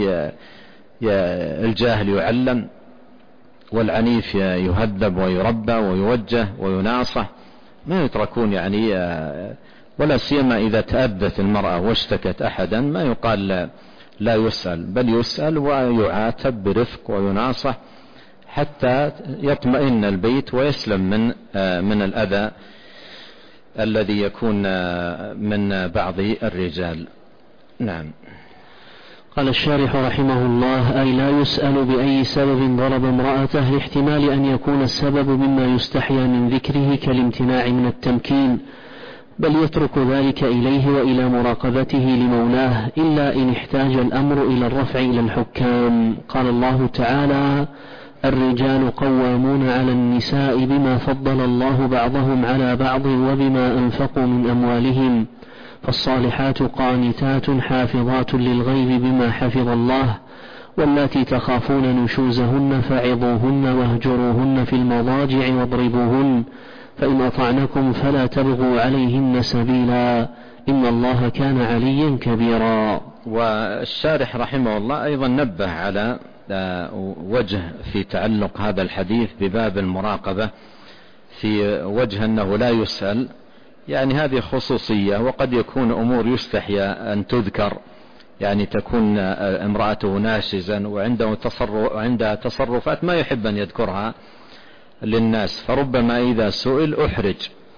الجاهل يعلم، والعنيف يهذب ويربى ويوجه ويناصح، ما يتركون. ولا سيما إذا تأذت المرأة واشتكت أحدا، ما يقال لا يسأل، بل يسأل ويعاتب برفق ويناصح حتى يطمئن البيت ويسلم من الأذى الذي يكون من بعض الرجال. نعم. قال الشارح رحمه الله: أي لا يسأل بأي سبب ضرب امرأته، لاحتمال أن يكون السبب مما يستحيا من ذكره كالامتناع من التمكين، بل يترك ذلك إليه وإلى مراقبته لمولاه إلا إن احتاج الأمر إلى الرفع إلى الحكام. قال الله تعالى: الرجال قوامون على النساء بما فضل الله بعضهم على بعض وبما أنفقوا من أموالهم، فالصالحات قانتات حافظات للغيب بما حفظ الله، واللاتي تخافون نشوزهن فعظوهن واهجروهن في المضاجع واضربوهن، فإن أطعنكم فلا تبغوا عليهن سبيلا، إن الله كان عليا كبيرا. والشارح رحمه الله أيضا نبه على وجه في تعلق هذا الحديث بباب المراقبة، في وجه أنه لا يسأل، يعني هذه خصوصية، وقد يكون أمور يستحي أن تذكر، يعني تكون امرأته ناشزا وعندها تصرفات ما يحب أن يذكرها للناس، فربما إذا سئل أحرج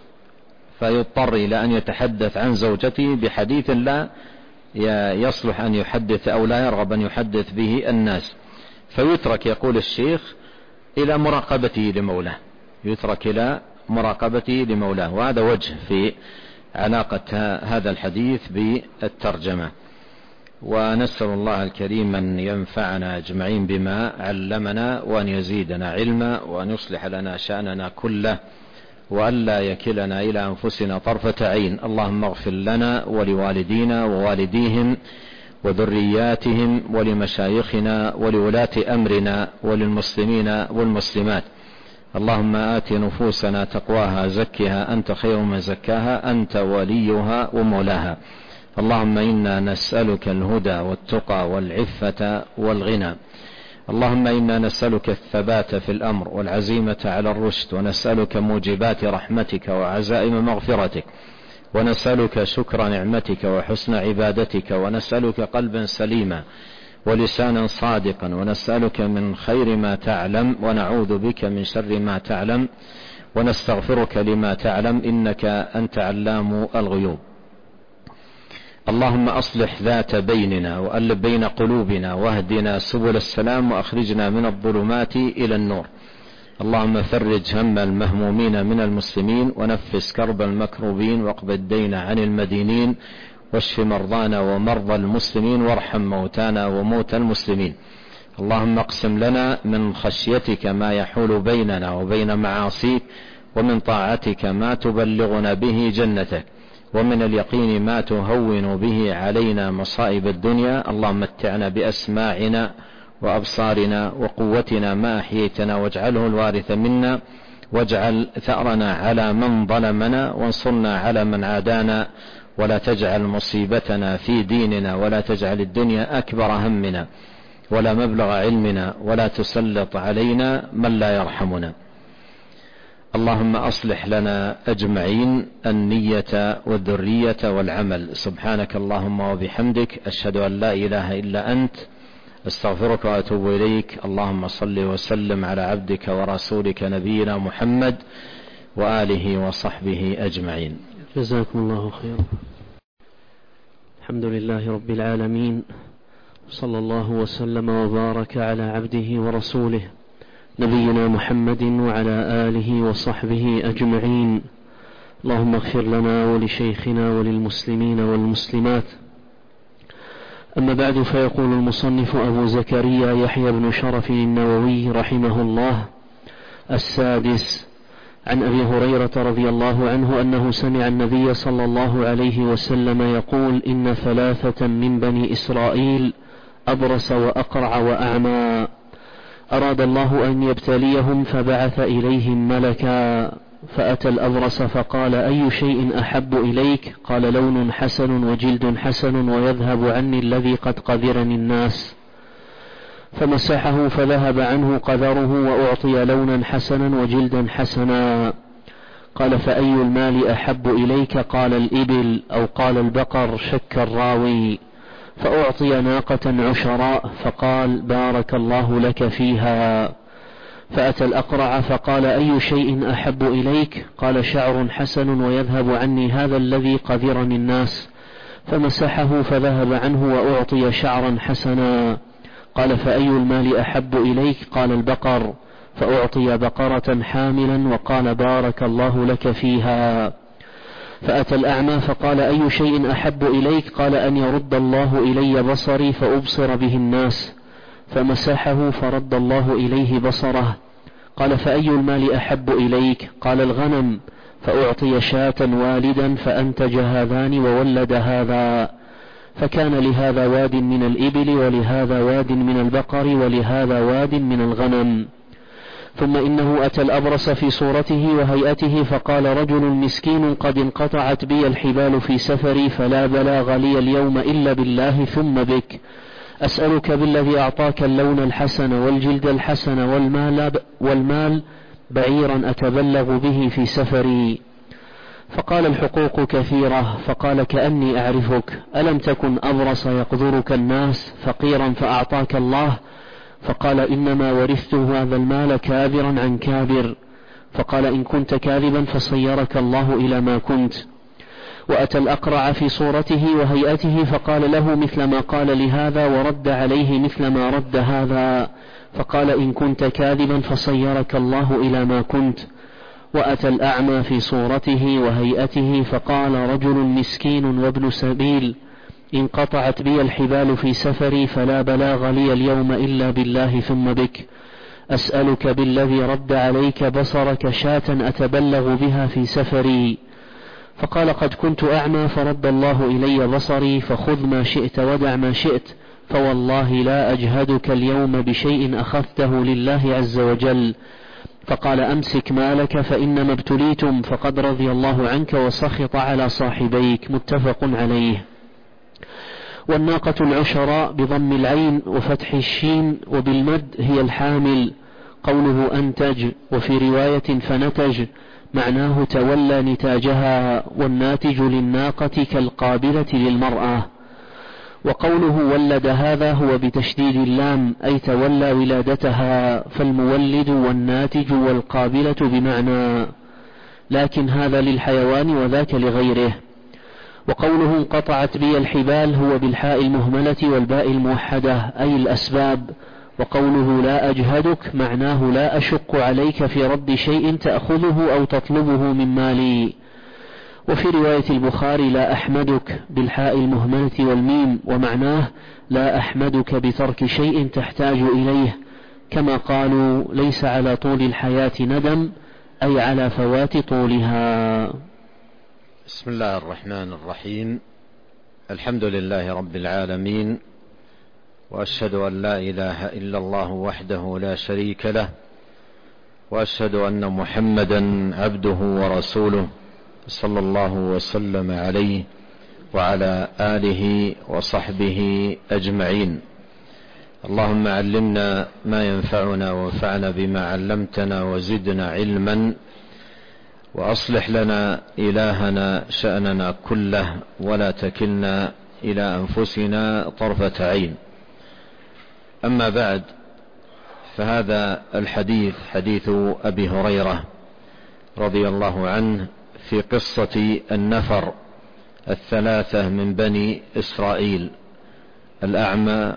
فيضطر إلى أن يتحدث عن زوجته بحديث لا يصلح أن يحدث أو لا يرغب أن يحدث به الناس، فيترك يقول الشيخ إلى مراقبته لمولاه، يترك إلى مراقبته لمولاه. وهذا وجه في علاقة هذا الحديث بالترجمة. ونسأل الله الكريم أن ينفعنا أجمعين بما علمنا، وأن يزيدنا علما، وأن يصلح لنا شأننا كله، وألا يكلنا إلى أنفسنا طرفة عين. اللهم اغفر لنا ولوالدينا ووالديهم وذرياتهم ولمشايخنا ولولاة أمرنا وللمسلمين والمسلمات. اللهم آت نفوسنا تقواها زكها أنت خير من زكاها أنت وليها ومولاها. اللهم إنا نسألك الهدى والتقى والعفة والغنى. اللهم إنا نسألك الثبات في الأمر والعزيمة على الرشد، ونسألك موجبات رحمتك وعزائم مغفرتك، ونسألك شكر نعمتك وحسن عبادتك، ونسألك قلبا سليما ولسانا صادقا، ونسألك من خير ما تعلم ونعوذ بك من شر ما تعلم، ونستغفرك لما تعلم إنك أنت علام الغيوب. اللهم أصلح ذات بيننا وألف بين قلوبنا، واهدنا سبل السلام، وأخرجنا من الظلمات إلى النور. اللهم فرج هم المهمومين من المسلمين، ونفس كرب المكروبين، واقض الدين عن المدينين، واشف مرضانا ومرضى المسلمين، وارحم موتانا وموتى المسلمين. اللهم اقسم لنا من خشيتك ما يحول بيننا وبين معاصيك، ومن طاعتك ما تبلغنا به جنتك، ومن اليقين ما تهون به علينا مصائب الدنيا. اللهم متعنا بأسماعنا وأبصارنا وقوتنا ما أحييتنا، واجعله الوارث منا، واجعل ثأرنا على من ظلمنا، وانصرنا على من عادانا، ولا تجعل مصيبتنا في ديننا، ولا تجعل الدنيا أكبر همنا ولا مبلغ علمنا، ولا تسلط علينا من لا يرحمنا. اللهم أصلح لنا أجمعين النية والذرية والعمل. سبحانك اللهم وبحمدك، أشهد أن لا إله إلا أنت، استغفرك وأتوب إليك. اللهم صل وسلم على عبدك ورسولك نبينا محمد وآله وصحبه أجمعين. جزاكم الله خيرا. الحمد لله رب العالمين، صلى الله وسلم وبارك على عبده ورسوله نبينا محمد وعلى آله وصحبه أجمعين. اللهم اغفر لنا ولشيخنا وللمسلمين والمسلمات. أما بعد، فيقول المصنف أبو زكريا يحيى بن شرف النووي رحمه الله: السادس، عن أبي هريرة رضي الله عنه أنه سمع النبي صلى الله عليه وسلم يقول: إن ثلاثة من بني إسرائيل أبرص وأقرع وأعمى، أراد الله أن يبتليهم فبعث إليهم ملكا، فأتى الأبرص فقال: أي شيء أحب إليك؟ قال: لون حسن وجلد حسن ويذهب عني الذي قد قذرني الناس. فمسحه فذهب عنه قذره، وأعطي لونا حسنا وجلدا حسنا. قال: فأي المال أحب إليك؟ قال: الإبل، أو قال البقر، شك الراوي. فأعطي ناقة عشراء، فقال: بارك الله لك فيها. فأتى الأقرع فقال: أي شيء أحب إليك؟ قال: شعر حسن ويذهب عني هذا الذي قذرني الناس. فمسحه فذهب عنه، وأعطي شعرا حسنا. قال: فأي المال أحب إليك؟ قال: البقر. فأعطي بقرة حاملا، وقال: بارك الله لك فيها. فأتى الأعمى فقال: أي شيء أحب إليك؟ قال: أن يرد الله إلي بصري فأبصر به الناس. فمسحه فرد الله إليه بصره. قال: فأي المال أحب إليك؟ قال: الغنم. فأعطي شاة والدا فأنتج هذان وولد هذا، فكان لهذا واد من الإبل ولهذا واد من البقر ولهذا واد من الغنم. ثم إنه أتى الأبرص في صورته وهيئته فقال: رجل مسكين قد انقطعت بي الحبال في سفري فلا بلاغ لي اليوم إلا بالله ثم بك، أسألك بالذي أعطاك اللون الحسن والجلد الحسن والمال بعيرا أتبلغ به في سفري. فقال: الحقوق كثيرة. فقال: كأني أعرفك، ألم تكن أبرص يقدرك الناس فقيرا فأعطاك الله؟ فقال: إنما ورثته هذا المال كابرا عن كابر. فقال: إن كنت كاذبا فصيرك الله إلى ما كنت. وأتى الأقرع في صورته وهيئته فقال له مثل ما قال لهذا ورد عليه مثل ما رد هذا. فقال: إن كنت كاذبا فصيرك الله إلى ما كنت. وأتى الأعمى في صورته وهيئته فقال: رجل مسكين وابن سبيل انقطعت بي الحبال في سفري فلا بلاغ لي اليوم إلا بالله ثم بك، أسألك بالذي رد عليك بصرك شاة أتبلغ بها في سفري. فقال: قد كنت أعمى فرد الله إلي بصري، فخذ ما شئت ودع ما شئت، فوالله لا أجهدك اليوم بشيء أخذته لله عز وجل. فقال: أمسك مالك فإنما ابتليتم، فقد رضي الله عنك وسخط على صاحبيك. متفق عليه. والناقة العشراء بضم العين وفتح الشين وبالمد هي الحامل. قوله أنتج، وفي رواية فنتج، معناه تولى نتاجها، والناتج للناقة كالقابلة للمرأة. وقوله ولد هذا هو بتشديد اللام، أي تولى ولادتها، فالمولد والناتج والقابلة بمعنى، لكن هذا للحيوان وذاك لغيره. وقوله انقطعت بي الحبال هو بالحاء المهملة والباء الموحدة، أي الأسباب. وقوله لا أجهدك معناه لا أشق عليك في رد شيء تأخذه أو تطلبه من مالي. وفي رواية البخاري لا أحمدك بالحاء المهملة والميم، ومعناه لا أحمدك بترك شيء تحتاج إليه، كما قالوا ليس على طول الحياة ندم، أي على فوات طولها. بسم الله الرحمن الرحيم. الحمد لله رب العالمين، وأشهد أن لا إله إلا الله وحده لا شريك له، وأشهد أن محمدا عبده ورسوله صلى الله وسلم عليه وعلى آله وصحبه أجمعين. اللهم علمنا ما ينفعنا وانفعنا بما علمتنا وزدنا علما، وأصلح لنا إلهنا شأننا كله، ولا تكلنا إلى أنفسنا طرفة عين. أما بعد، فهذا الحديث حديث أبي هريرة رضي الله عنه في قصة النفر الثلاثة من بني إسرائيل: الأعمى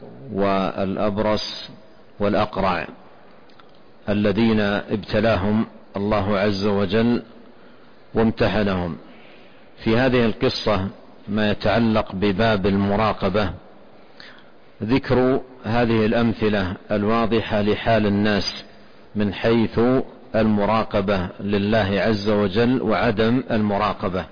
والأبرص والأقرع، الذين ابتلاهم الله عز وجل وامتحنهم. في هذه القصة ما يتعلق بباب المراقبة، ذكر هذه الأمثلة الواضحة لحال الناس من حيث المراقبة لله عز وجل وعدم المراقبة.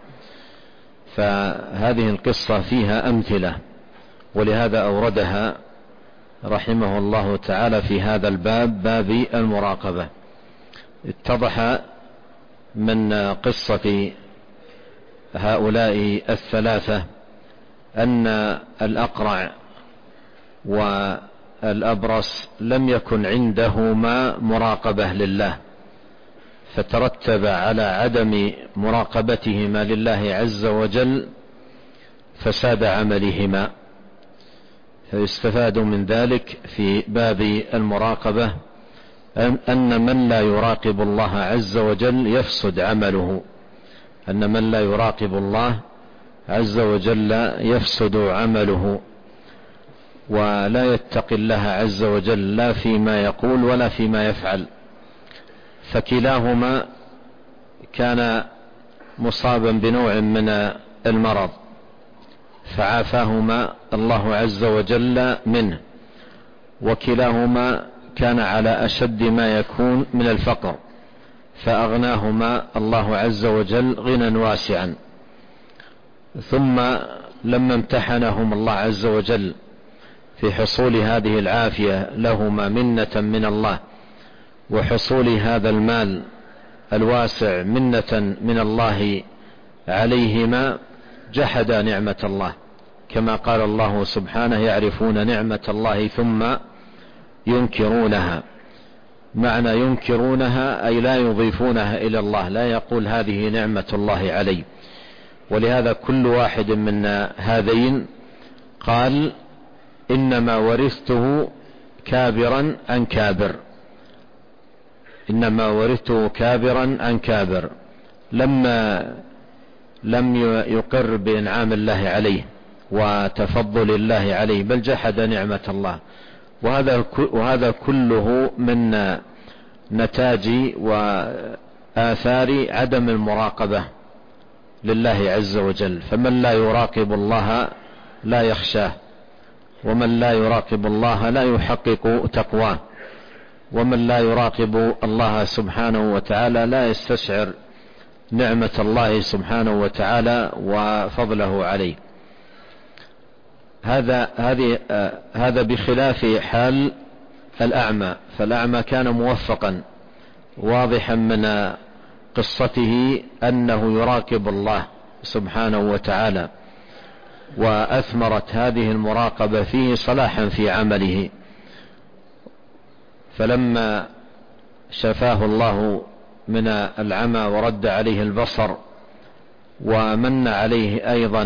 فهذه القصة فيها أمثلة، ولهذا أوردها رحمه الله تعالى في هذا الباب، باب المراقبة. اتضح من قصة هؤلاء الثلاثة أن الأقرع والأبرص لم يكن عندهما مراقبة لله، فترتب على عدم مراقبتهما لله عز وجل فساد عملهما. فيستفاد من ذلك في باب المراقبة أن من لا يراقب الله عز وجل يفسد عمله، أن من لا يراقب الله عز وجل يفسد عمله، ولا يتقي الله عز وجل لا فيما يقول ولا فيما يفعل. فكلاهما كان مصابا بنوع من المرض فعافاهما الله عز وجل منه، وكلاهما كان على أشد ما يكون من الفقر فأغناهما الله عز وجل غنى واسعا. ثم لما امتحنهم الله عز وجل في حصول هذه العافية لهما منة من الله، وحصول هذا المال الواسع منة من الله عليهما، جحدا نعمة الله، كما قال الله سبحانه: يعرفون نعمة الله ثم ينكرونها. معنى ينكرونها أي لا يضيفونها إلى الله، لا يقول هذه نعمة الله علي. ولهذا كل واحد من هذين قال: إنما ورثته كابرا عن كابر، إنما ورثته كابرا عن كابر، لم يقر بإنعام الله عليه وتفضل الله عليه، بل جحد نعمة الله. وهذا كله من نتاج وآثار عدم المراقبة لله عز وجل. فمن لا يراقب الله لا يخشاه، ومن لا يراقب الله لا يحقق تقواه، ومن لا يراقب الله سبحانه وتعالى لا يستشعر نعمة الله سبحانه وتعالى وفضله عليه. هذا بخلاف حال الأعمى، فالأعمى كان موفقا واضحا من قصته أنه يراقب الله سبحانه وتعالى، وأثمرت هذه المراقبة فيه صلاحا في عمله. فلما شفاه الله من العمى ورد عليه البصر، ومن عليه أيضا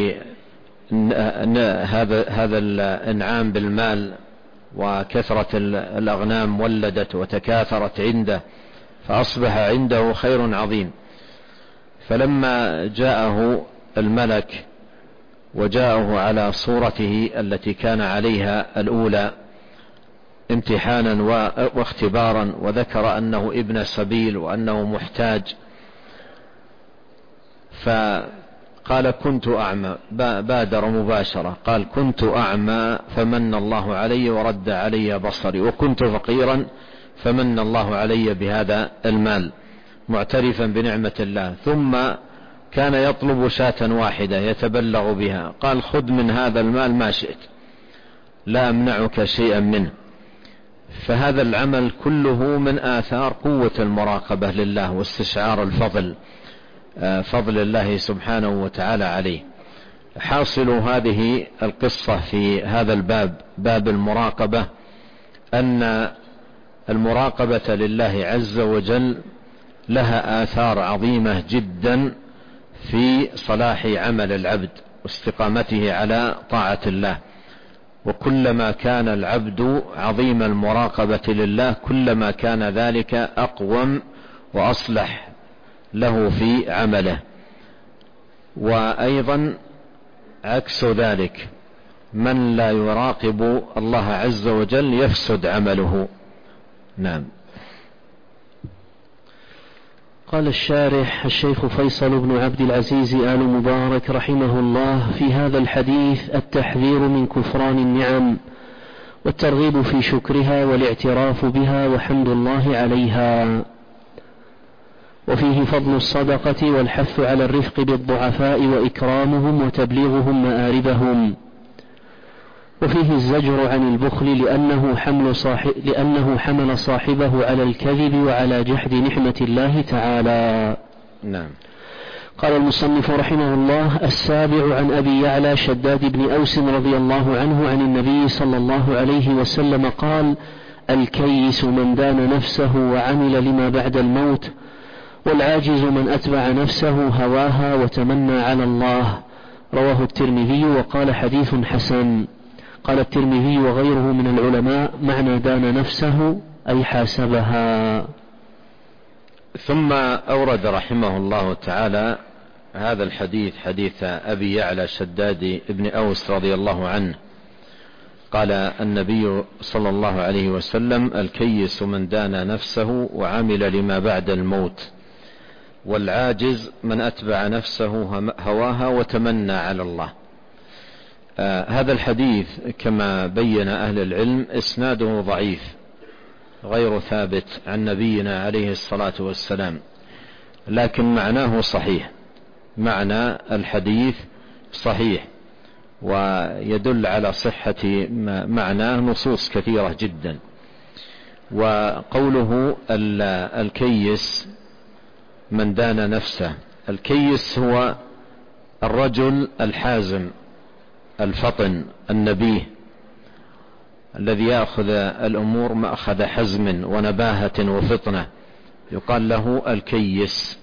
هذا الإنعام بالمال، وكثرة الأغنام ولدت وتكاثرت عنده، فأصبح عنده خير عظيم. فلما جاءه الملك وجاءه على صورته التي كان عليها الأولى امتحانا واختبارا، وذكر أنه ابن سبيل وأنه محتاج، فقال: كنت أعمى. بادر مباشرة قال: كنت أعمى فمن الله علي ورد علي بصري، وكنت فقيرا فمن الله علي بهذا المال، معترفا بنعمة الله. ثم كان يطلب شاة واحدة يتبلغ بها، قال: خذ من هذا المال ما شئت، لا أمنعك شيئا منه. فهذا العمل كله من آثار قوة المراقبة لله واستشعار الفضل، فضل الله سبحانه وتعالى عليه. حاصل هذه القصة في هذا الباب، باب المراقبة، أن المراقبة لله عز وجل لها آثار عظيمة جدا في صلاح عمل العبد واستقامته على طاعة الله. وكلما كان العبد عظيم المراقبة لله كلما كان ذلك أقوم وأصلح له في عمله. وأيضا عكس ذلك، من لا يراقب الله عز وجل يفسد عمله. نعم. قال الشارح الشيخ فيصل بن عبد العزيز آل مبارك رحمه الله: في هذا الحديث التحذير من كفران النعم، والترغيب في شكرها والاعتراف بها وحمد الله عليها، وفيه فضل الصدقة والحث على الرفق بالضعفاء وإكرامهم وتبليغهم مآربهم، وفيه الزجر عن البخل لأنه حمل صاحبه على الكذب وعلى جحد نعمة الله تعالى. نعم. قال المصنف رحمه الله: السابع عن أبي يعلى شداد بن أوس رضي الله عنه عن النبي صلى الله عليه وسلم قال: الكيس من دان نفسه وعمل لما بعد الموت، والعاجز من أتبع نفسه هواها وتمنى على الله. رواه الترمذي وقال: حديث حسن. قال الترمذي وغيره من العلماء: معنى دان نفسه أي حاسبها. ثم أورد رحمه الله تعالى هذا الحديث، حديث أبي يعلى شداد بن أوس رضي الله عنه، قال النبي صلى الله عليه وسلم: الكيس من دان نفسه وعمل لما بعد الموت. والعاجز من أتبع نفسه هواها وتمنى على الله. هذا الحديث كما بين أهل العلم إسناده ضعيف غير ثابت عن نبينا عليه الصلاة والسلام، لكن معناه صحيح، معنى الحديث صحيح، ويدل على صحة معناه نصوص كثيرة جدا. وقوله الكيس من دان نفسه، الكيس هو الرجل الحازم الفطن النبيه الذي يأخذ الأمور مأخذ حزم ونباهة وفطنة، يقال له الكيس.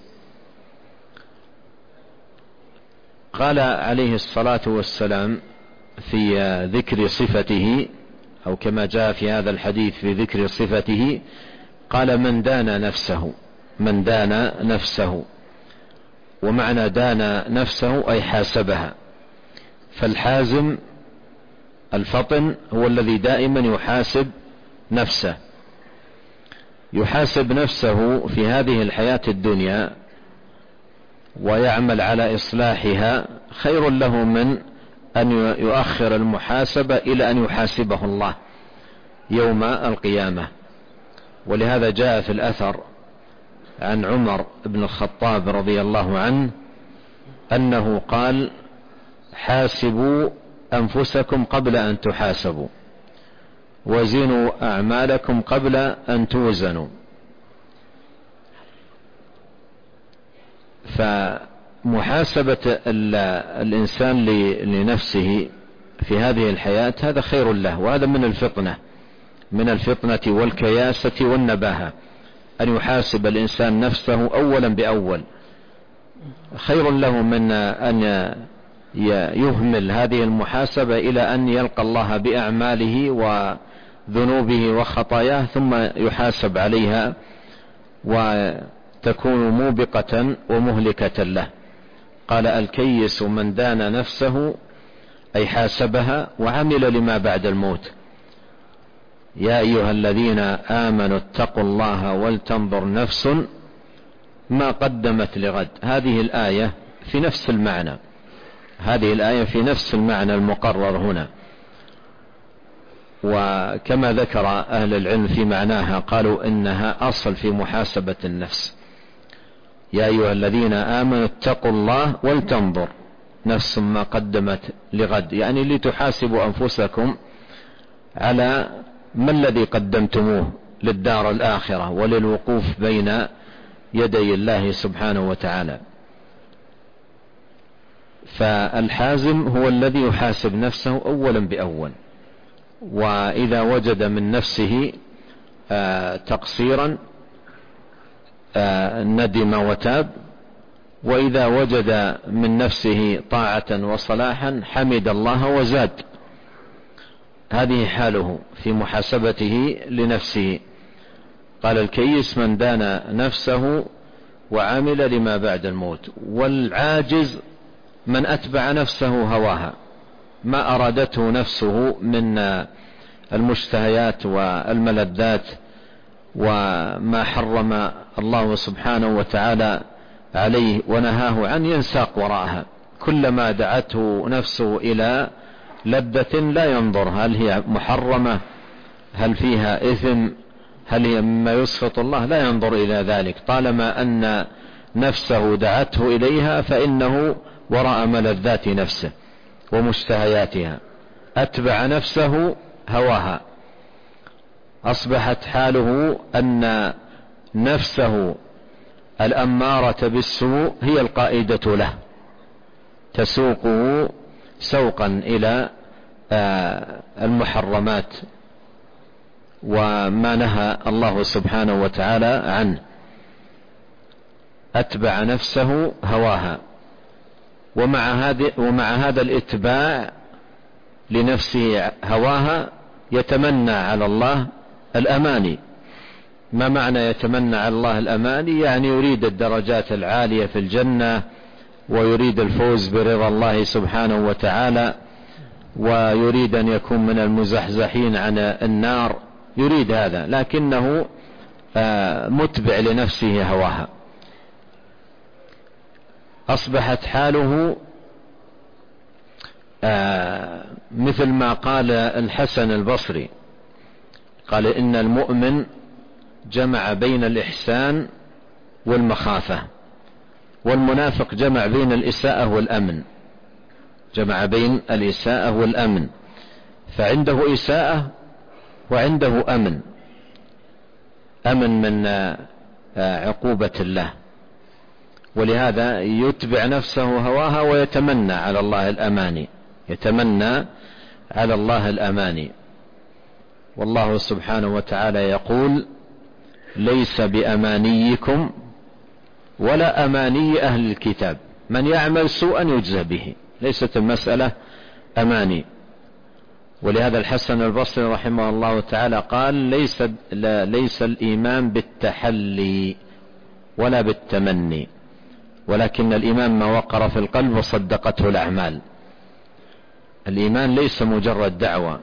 قال عليه الصلاة والسلام في ذكر صفته، أو كما جاء في هذا الحديث في ذكر صفته، قال من دان نفسه، من دان نفسه. ومعنى دان نفسه أي حاسبها. فالحازم الفطن هو الذي دائما يحاسب نفسه، يحاسب نفسه في هذه الحياة الدنيا ويعمل على إصلاحها، خير له من أن يؤخر المحاسبة إلى أن يحاسبه الله يوم القيامة. ولهذا جاء في الأثر عن عمر بن الخطاب رضي الله عنه أنه قال: حاسبوا أنفسكم قبل أن تحاسبوا، وزنوا أعمالكم قبل أن توزنوا. فمحاسبة الإنسان لنفسه في هذه الحياة هذا خير له، وهذا من الفطنة والكياسة والنباهة، أن يحاسب الإنسان نفسه أولا بأول، خير له من أن يهمل هذه المحاسبة إلى أن يلقى الله بأعماله وذنوبه وخطاياه ثم يحاسب عليها وتكون موبقة ومهلكة له. قال: الكيس من دان نفسه أي حاسبها وعمل لما بعد الموت. يا أيها الذين آمنوا اتقوا الله ولتنظر نفس ما قدمت لغد. هذه الآية في نفس المعنى، هذه الآية في نفس المعنى المقرر هنا. وكما ذكر أهل العلم في معناها قالوا إنها أصل في محاسبة النفس. يا أيها الذين آمنوا اتقوا الله ولتنظر نفس ما قدمت لغد، يعني لتحاسبوا أنفسكم على ما الذي قدمتموه للدار الآخرة وللوقوف بين يدي الله سبحانه وتعالى. فالحازم هو الذي يحاسب نفسه أولا بأول، وإذا وجد من نفسه تقصيرا ندم وتاب، وإذا وجد من نفسه طاعة وصلاحا حمد الله وزاد. هذه حاله في محاسبته لنفسه. قال: الكيس من دان نفسه وعمل لما بعد الموت. والعاجز من أتبع نفسه هواها، ما أرادته نفسه من المشتهيات والملذات وما حرم الله سبحانه وتعالى عليه ونهاه عن ينساق وراءها. كلما دعته نفسه إلى لذة لا ينظر هل هي محرمة، هل فيها إثم، هل هي مما يسخط الله، لا ينظر إلى ذلك. طالما أن نفسه دعته إليها فإنه وراء ملذات نفسه ومشتهياتها. أتبع نفسه هواها، أصبحت حاله أن نفسه الأمارة بالسوء هي القائدة له، تسوقه سوقا إلى المحرمات وما نهى الله سبحانه وتعالى عنه. أتبع نفسه هواها. ومع هذا الاتباع لنفسه هواها يتمنى على الله الأماني. ما معنى يتمنى على الله الأماني؟ يعني يريد الدرجات العالية في الجنة، ويريد الفوز برضا الله سبحانه وتعالى، ويريد أن يكون من المزحزحين عن النار، يريد هذا، لكنه متبع لنفسه هواها. أصبحت حاله مثل ما قال الحسن البصري، قال إن المؤمن جمع بين الإحسان والمخافة، والمنافق جمع بين الإساءة والأمن، جمع بين الإساءة والأمن، فعنده إساءة وعنده أمن، أمن من عقوبة الله، ولهذا يتبع نفسه هواها ويتمنى على الله الأماني، يتمنى على الله الأماني. والله سبحانه وتعالى يقول: ليس بأمانيكم ولا أماني أهل الكتاب من يعمل سوءا يجزى به. ليست المسألة أماني. ولهذا الحسن البصري رحمه الله تعالى قال: ليس الإيمان بالتحلي ولا بالتمني، ولكن الإيمان ما وقر في القلب وصدقته الأعمال. الإيمان ليس مجرد دعوة،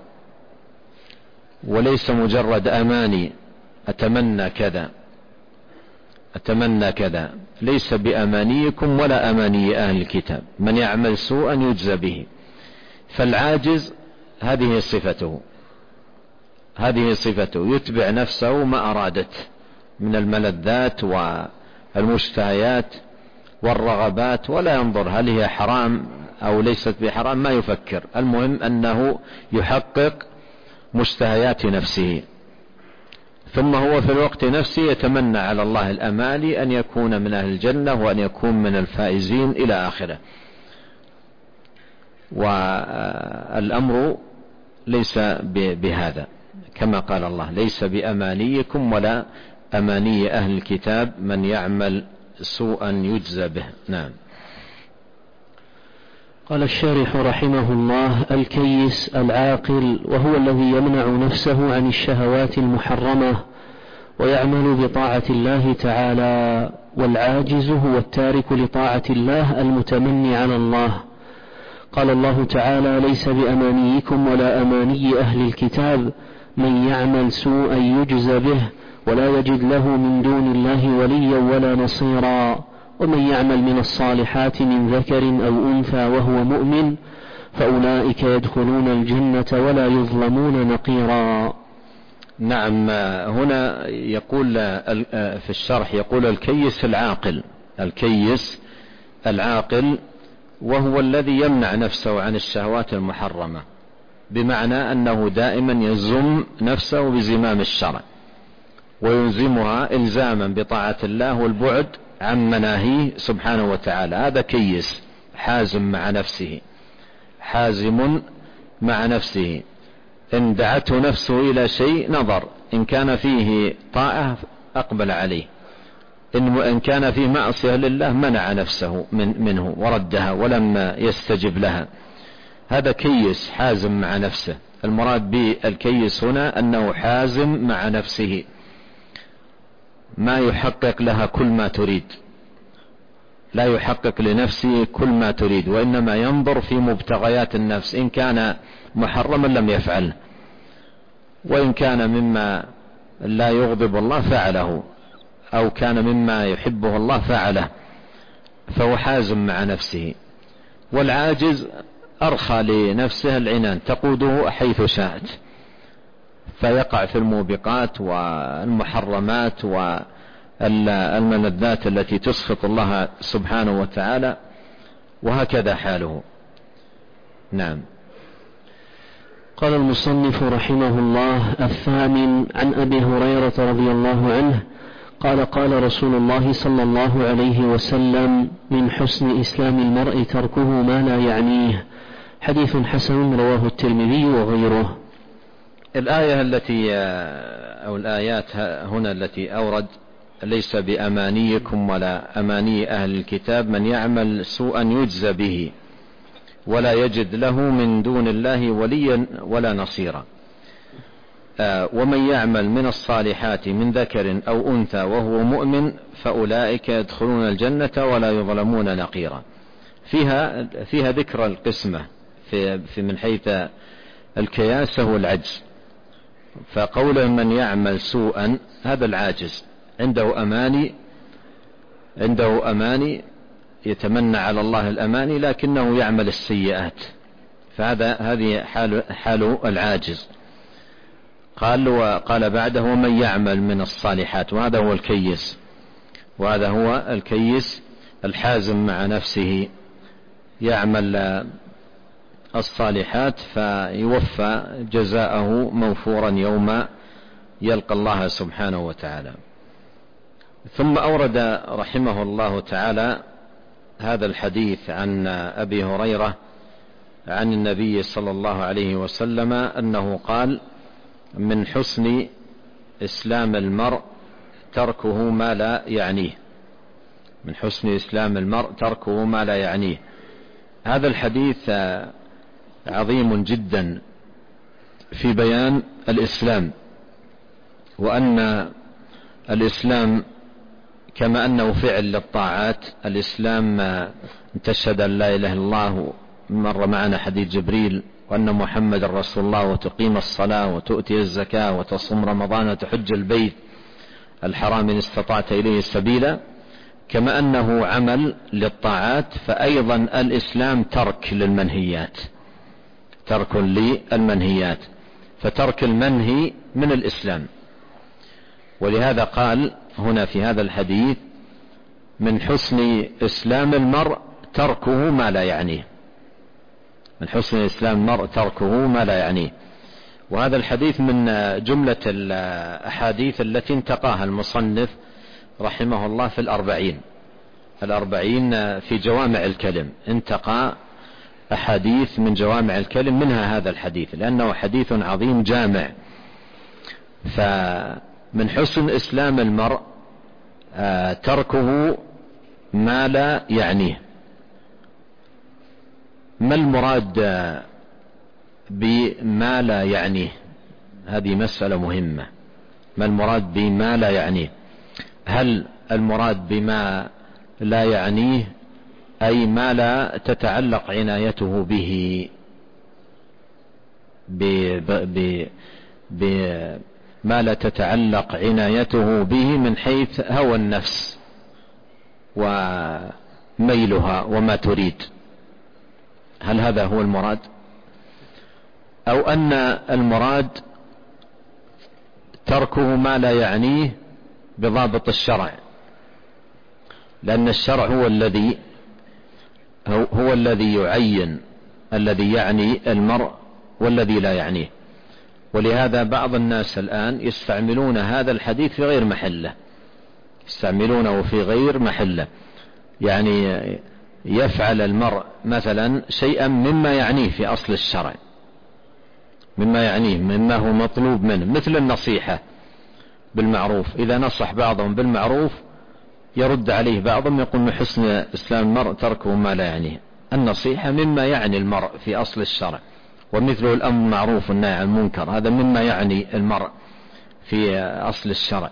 وليس مجرد أماني أتمنى كذا أتمنى كذا. ليس بأمانيكم ولا أماني أهل الكتاب من يعمل سوءا يجزى به. فالعاجز هذه صفته، هذه صفته، يتبع نفسه ما أرادت من الملذات والمشتهيات والرغبات، ولا ينظر هل هي حرام أو ليست بحرام، ما يفكر، المهم أنه يحقق مشتهيات نفسه. ثم هو في الوقت نفسه يتمنى على الله الأماني أن يكون من أهل الجنة وأن يكون من الفائزين إلى آخره. والأمر ليس بهذا، كما قال الله: ليس بأمانيكم ولا أماني أهل الكتاب من يعمل سوءا يجزى به. نعم. قال الشارح رحمه الله: الكيس العاقل، وهو الذي يمنع نفسه عن الشهوات المحرمة ويعمل بطاعة الله تعالى. والعاجز هو التارك لطاعة الله المتمني على الله. قال الله تعالى: ليس بأمانيكم ولا أماني أهل الكتاب من يعمل سوءا يجزى به ولا يجد له من دون الله وليا ولا نصيرا. ومن يعمل من الصالحات من ذكر أو أنثى وهو مؤمن فأولئك يدخلون الجنة ولا يظلمون نقيرا. نعم. هنا يقول في الشرح، يقول: الكيس العاقل، الكيس العاقل وهو الذي يمنع نفسه عن الشهوات المحرمة، بمعنى أنه دائما يزم نفسه بزمام الشرع ويلزمها إلزاما بطاعة الله والبعد عن مناهيه سبحانه وتعالى. هذا كيس حازم مع نفسه، حازم مع نفسه. إن دعته نفسه إلى شيء نظر، إن كان فيه طاعة أقبل عليه، إن كان فيه معصية لله منع نفسه منه وردها ولم يستجب لها. هذا كيس حازم مع نفسه. المراد بالكيس هنا أنه حازم مع نفسه، ما يحقق لها كل ما تريد، لا يحقق لنفسه كل ما تريد، وإنما ينظر في مبتغيات النفس، إن كان محرما لم يفعله، وإن كان مما لا يغضب الله فعله، أو كان مما يحبه الله فعله، فهو حازم مع نفسه. والعاجز أرخى لنفسه العنان، تقوده حيث شاءت، فيقع في الموبقات والمحرمات والملذات التي تسخط الله سبحانه وتعالى، وهكذا حاله. نعم. قال المصنف رحمه الله: الثامن، عن أبي هريرة رضي الله عنه قال: قال رسول الله صلى الله عليه وسلم: من حسن إسلام المرء تركه ما لا يعنيه. حديث حسن رواه الترمذي وغيره. الآية التي أو الآيات هنا التي أورد: ليس بأمانيكم ولا أماني أهل الكتاب من يعمل سوءا يجزى به ولا يجد له من دون الله وليا ولا نصيرا. ومن يعمل من الصالحات من ذكر أو أنثى وهو مؤمن فأولئك يدخلون الجنة ولا يظلمون نقيرا. فيها ذكر القسمة في من حيث الكياسة والعجز. فقوله من يعمل سوءا، هذا العاجز عنده أماني يتمنى على الله الأماني لكنه يعمل السيئات، هذه حال العاجز. وقال بعده ومن يعمل من الصالحات، وهذا هو الكيس، وهذا هو الكيس الحازم مع نفسه، يعمل الصالحات فيوفى جزاءه موفورا يوم يلقى الله سبحانه وتعالى. ثم أورد رحمه الله تعالى هذا الحديث عن أبي هريرة عن النبي صلى الله عليه وسلم أنه قال: من حسن إسلام المرء تركه ما لا يعنيه. من حسن إسلام المرء تركه ما لا يعنيه. هذا الحديث عظيم جدا في بيان الإسلام، وأن الإسلام كما أنه فعل للطاعات. الإسلام أن تشهد أن لا إله إلا الله، مر معنا حديث جبريل، وأن محمد رسول الله، وتقيم الصلاة، وتؤتي الزكاة، وتصوم رمضان، وتحج البيت الحرام إن استطعت إليه سبيلا. كما أنه عمل للطاعات، فأيضا الإسلام ترك للمنهيات، ترك للمنهيات، فترك المنهي من الإسلام. ولهذا قال هنا في هذا الحديث: من حسن إسلام المرء تركه ما لا يعنيه. من حسن إسلام المرء تركه ما لا يعنيه. وهذا الحديث من جملة الأحاديث التي انتقاها المصنف رحمه الله في الأربعين في جوامع الكلم، انتقى أحاديث من جوامع الكلم، منها هذا الحديث، لأنه حديث عظيم جامع. فمن حسن إسلام المرء تركه ما لا يعنيه. ما المراد بما لا يعنيه؟ هذه مسألة مهمة. ما المراد بما لا يعنيه؟ هل المراد بما لا يعنيه أي ما لا تتعلق عنايته به، ما لا تتعلق عنايته به من حيث هوى النفس وميلها وما تريد؟ هل هذا هو المراد؟ أو أن المراد تركه ما لا يعنيه بضابط الشرع، لأن الشرع هو الذي يعين الذي يعني المرء والذي لا يعنيه. ولهذا بعض الناس الآن يستعملون هذا الحديث في غير محله، يستعملونه في غير محله. يعني يفعل المرء مثلا شيئا مما يعنيه في أصل الشرع، مما يعنيه، مما هو مطلوب منه، مثل النصيحة بالمعروف. إذا نصح بعضهم بالمعروف يرد عليه بعضهم يقول: من حسن إسلام المرء تركه ما لا يعنيه. النصيحة مما يعني المرء في أصل الشرع، ومثله الأمر بالمعروف والنهي عن المنكر، هذا مما يعني المرء في أصل الشرع.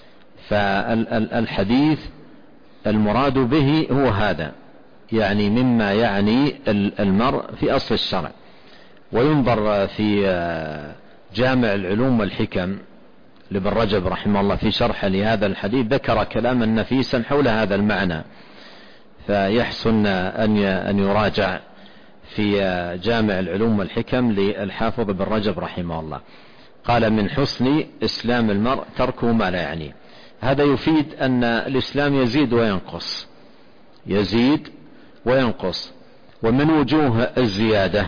فالحديث المراد به هو هذا، يعني مما يعني المرء في أصل الشرع. وينظر في جامع العلوم والحكم لابن رجب رحمه الله في شرح لهذا الحديث، ذكر كلاما نفيسا حول هذا المعنى، فيحسن أن يراجع في جامع العلوم والحكم للحافظ ابن رجب رحمه الله. قال: من حسن إسلام المرء تركه ما لا يعنيه. هذا يفيد أن الإسلام يزيد وينقص، يزيد وينقص. ومن وجوه الزيادة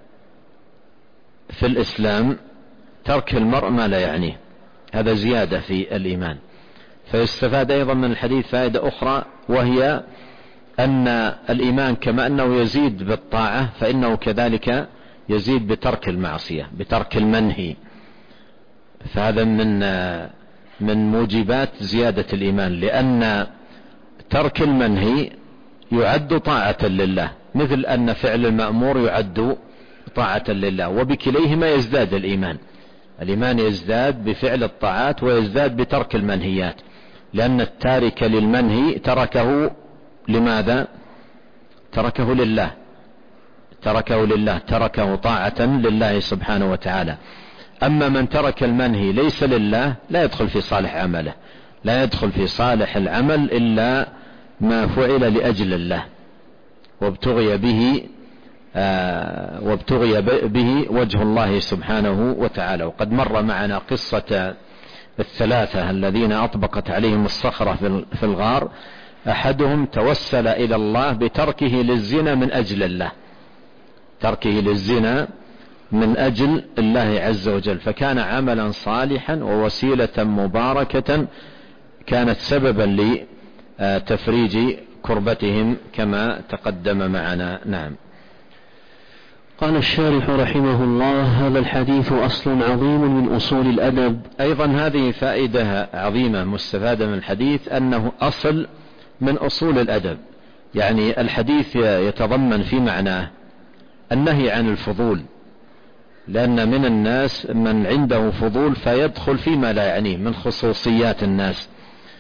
في الإسلام ترك المرء ما لا يعنيه، هذا زيادة في الإيمان. فيستفاد أيضا من الحديث فائدة أخرى، وهي أن الإيمان كما أنه يزيد بالطاعة فإنه كذلك يزيد بترك المعصية، بترك المنهي. فهذا من موجبات زيادة الإيمان، لأن ترك المنهي يعد طاعة لله، مثل أن فعل المأمور يعد طاعة لله، وبكليهما يزداد الإيمان. الإيمان يزداد بفعل الطاعات ويزداد بترك المنهيات، لأن التارك للمنهي تركه لماذا؟ تركه لله، تركه لله، تركه طاعة لله سبحانه وتعالى. أما من ترك المنهي ليس لله لا يدخل في صالح عمله، لا يدخل في صالح العمل إلا ما فعل لأجل الله وابتغي به وجه الله سبحانه وتعالى. وقد مر معنا قصة الثلاثة الذين أطبقت عليهم الصخرة في الغار، أحدهم توسل إلى الله بتركه للزنا من أجل الله، تركه للزنا من أجل الله عز وجل، فكان عملا صالحا ووسيلة مباركة كانت سببا لتفريج كربتهم كما تقدم معنا. نعم. قال الشارح رحمه الله: هذا الحديث أصل عظيم من أصول الأدب. أيضا هذه فائدة عظيمة مستفادة من الحديث، أنه أصل من أصول الأدب، يعني الحديث يتضمن في معناه النهي عن الفضول، لأن من الناس من عنده فضول فيدخل فيما لا يعنيه من خصوصيات الناس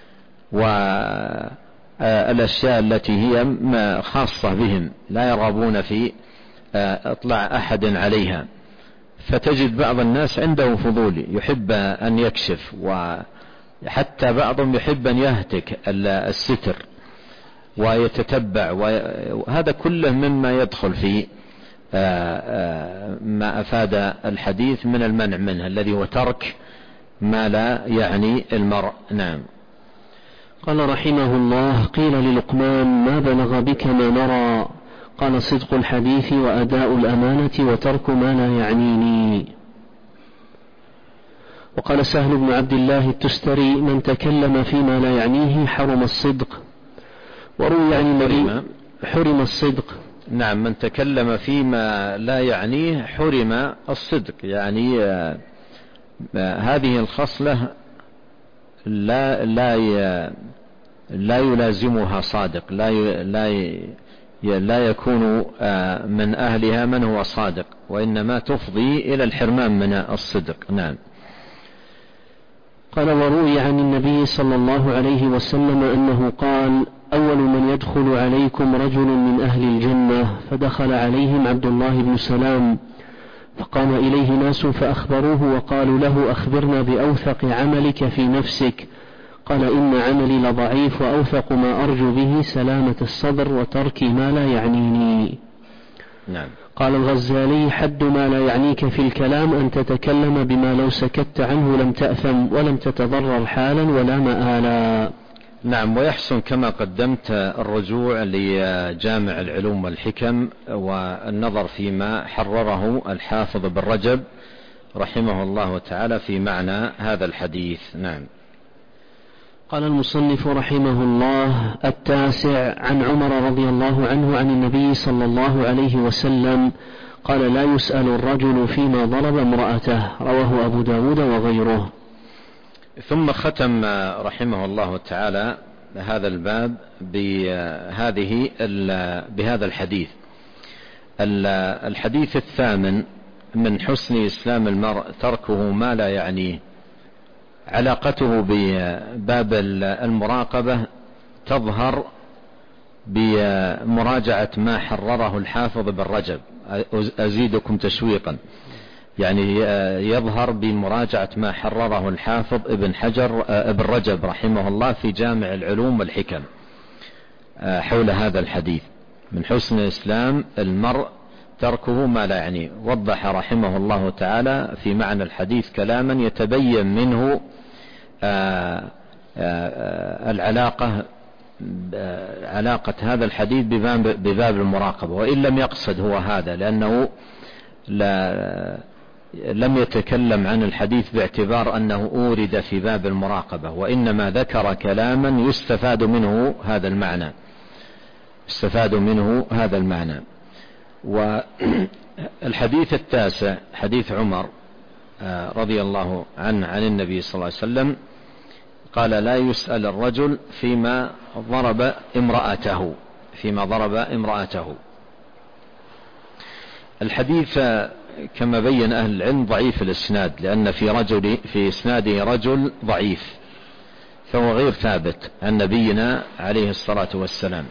والأشياء التي هي خاصة بهم لا يرغبون في اطلاع أحد عليها، فتجد بعض الناس عنده فضول يحب أن يكشف، وحتى بعضهم يحب أن يهتك الستر ويتتبع، وهذا كله مما يدخل في ما أفاد الحديث من المنع منه، الذي هو ترك ما لا يعني المرء. نعم. قال رحمه الله: قيل للقمان: ما بلغ بك ما نرى؟ قال: صدق الحديث وأداء الأمانة وترك ما لا يعنيني. وقال سهل بن عبد الله التستري: من تكلم فيما لا يعنيه حرم الصدق. وروي عن النبي حرم الصدق. نعم، من تكلم فيما لا يعنيه حرم الصدق، يعني هذه الخصلة لا يلازمها صادق، لا يكون من أهلها من هو صادق، وإنما تفضي إلى الحرمان من الصدق. نعم. قال: وروي عن النبي صلى الله عليه وسلم أنه قال: أول من يدخل عليكم رجل من أهل الجنة، فدخل عليهم عبد الله بن سلام، فقام إليه ناس فأخبروه وقالوا له: أخبرنا بأوثق عملك في نفسك. قال: إن عملي لضعيف، وأوثق ما أرجو به سلامة الصدر وترك ما لا يعنيني. نعم. قال الغزالي: حد ما لا يعنيك في الكلام أن تتكلم بما لو سكت عنه لم تأثم ولم تتضرر حالا ولا مآلا. نعم. ويحسن كما قدمت الرجوع لجامع العلوم والحكم والنظر فيما حرره الحافظ بن رجب رحمه الله تعالى في معنى هذا الحديث. نعم. قال المصنف رحمه الله: 9 عن عمر رضي الله عنه عن النبي صلى الله عليه وسلم قال: لا يسأل الرجل فيما ضرب امرأته. رواه أبو داود وغيره. ثم ختم رحمه الله تعالى هذا الباب بهذا الحديث. الحديث 8: من حسن إسلام المرء تركه ما لا يعنيه. علاقته بباب المراقبة تظهر بمراجعة ما حرره الحافظ بن رجب، أزيدكم تشويقا، يعني يظهر بمراجعة ما حرره الحافظ ابن رجب رحمه الله في جامع العلوم والحكم حول هذا الحديث: من حسن إسلام المرء تركه ما لا يعنيه. وضح رحمه الله تعالى في معنى الحديث كلاما يتبين منه علاقة هذا الحديث بباب المراقبة، وإن لم يقصد هو هذا، لأنه لم يتكلم عن الحديث باعتبار أنه أورد في باب المراقبة، وإنما ذكر كلاما يستفاد منه هذا المعنى. والحديث 9 حديث عمر رضي الله عنه عن النبي صلى الله عليه وسلم قال: لا يسأل الرجل فيما ضرب امرأته. الحديث كما بين أهل العلم ضعيف الإسناد، لأن في إسناده رجل ضعيف، فهو غير ثابت عن نبينا عليه الصلاة والسلام.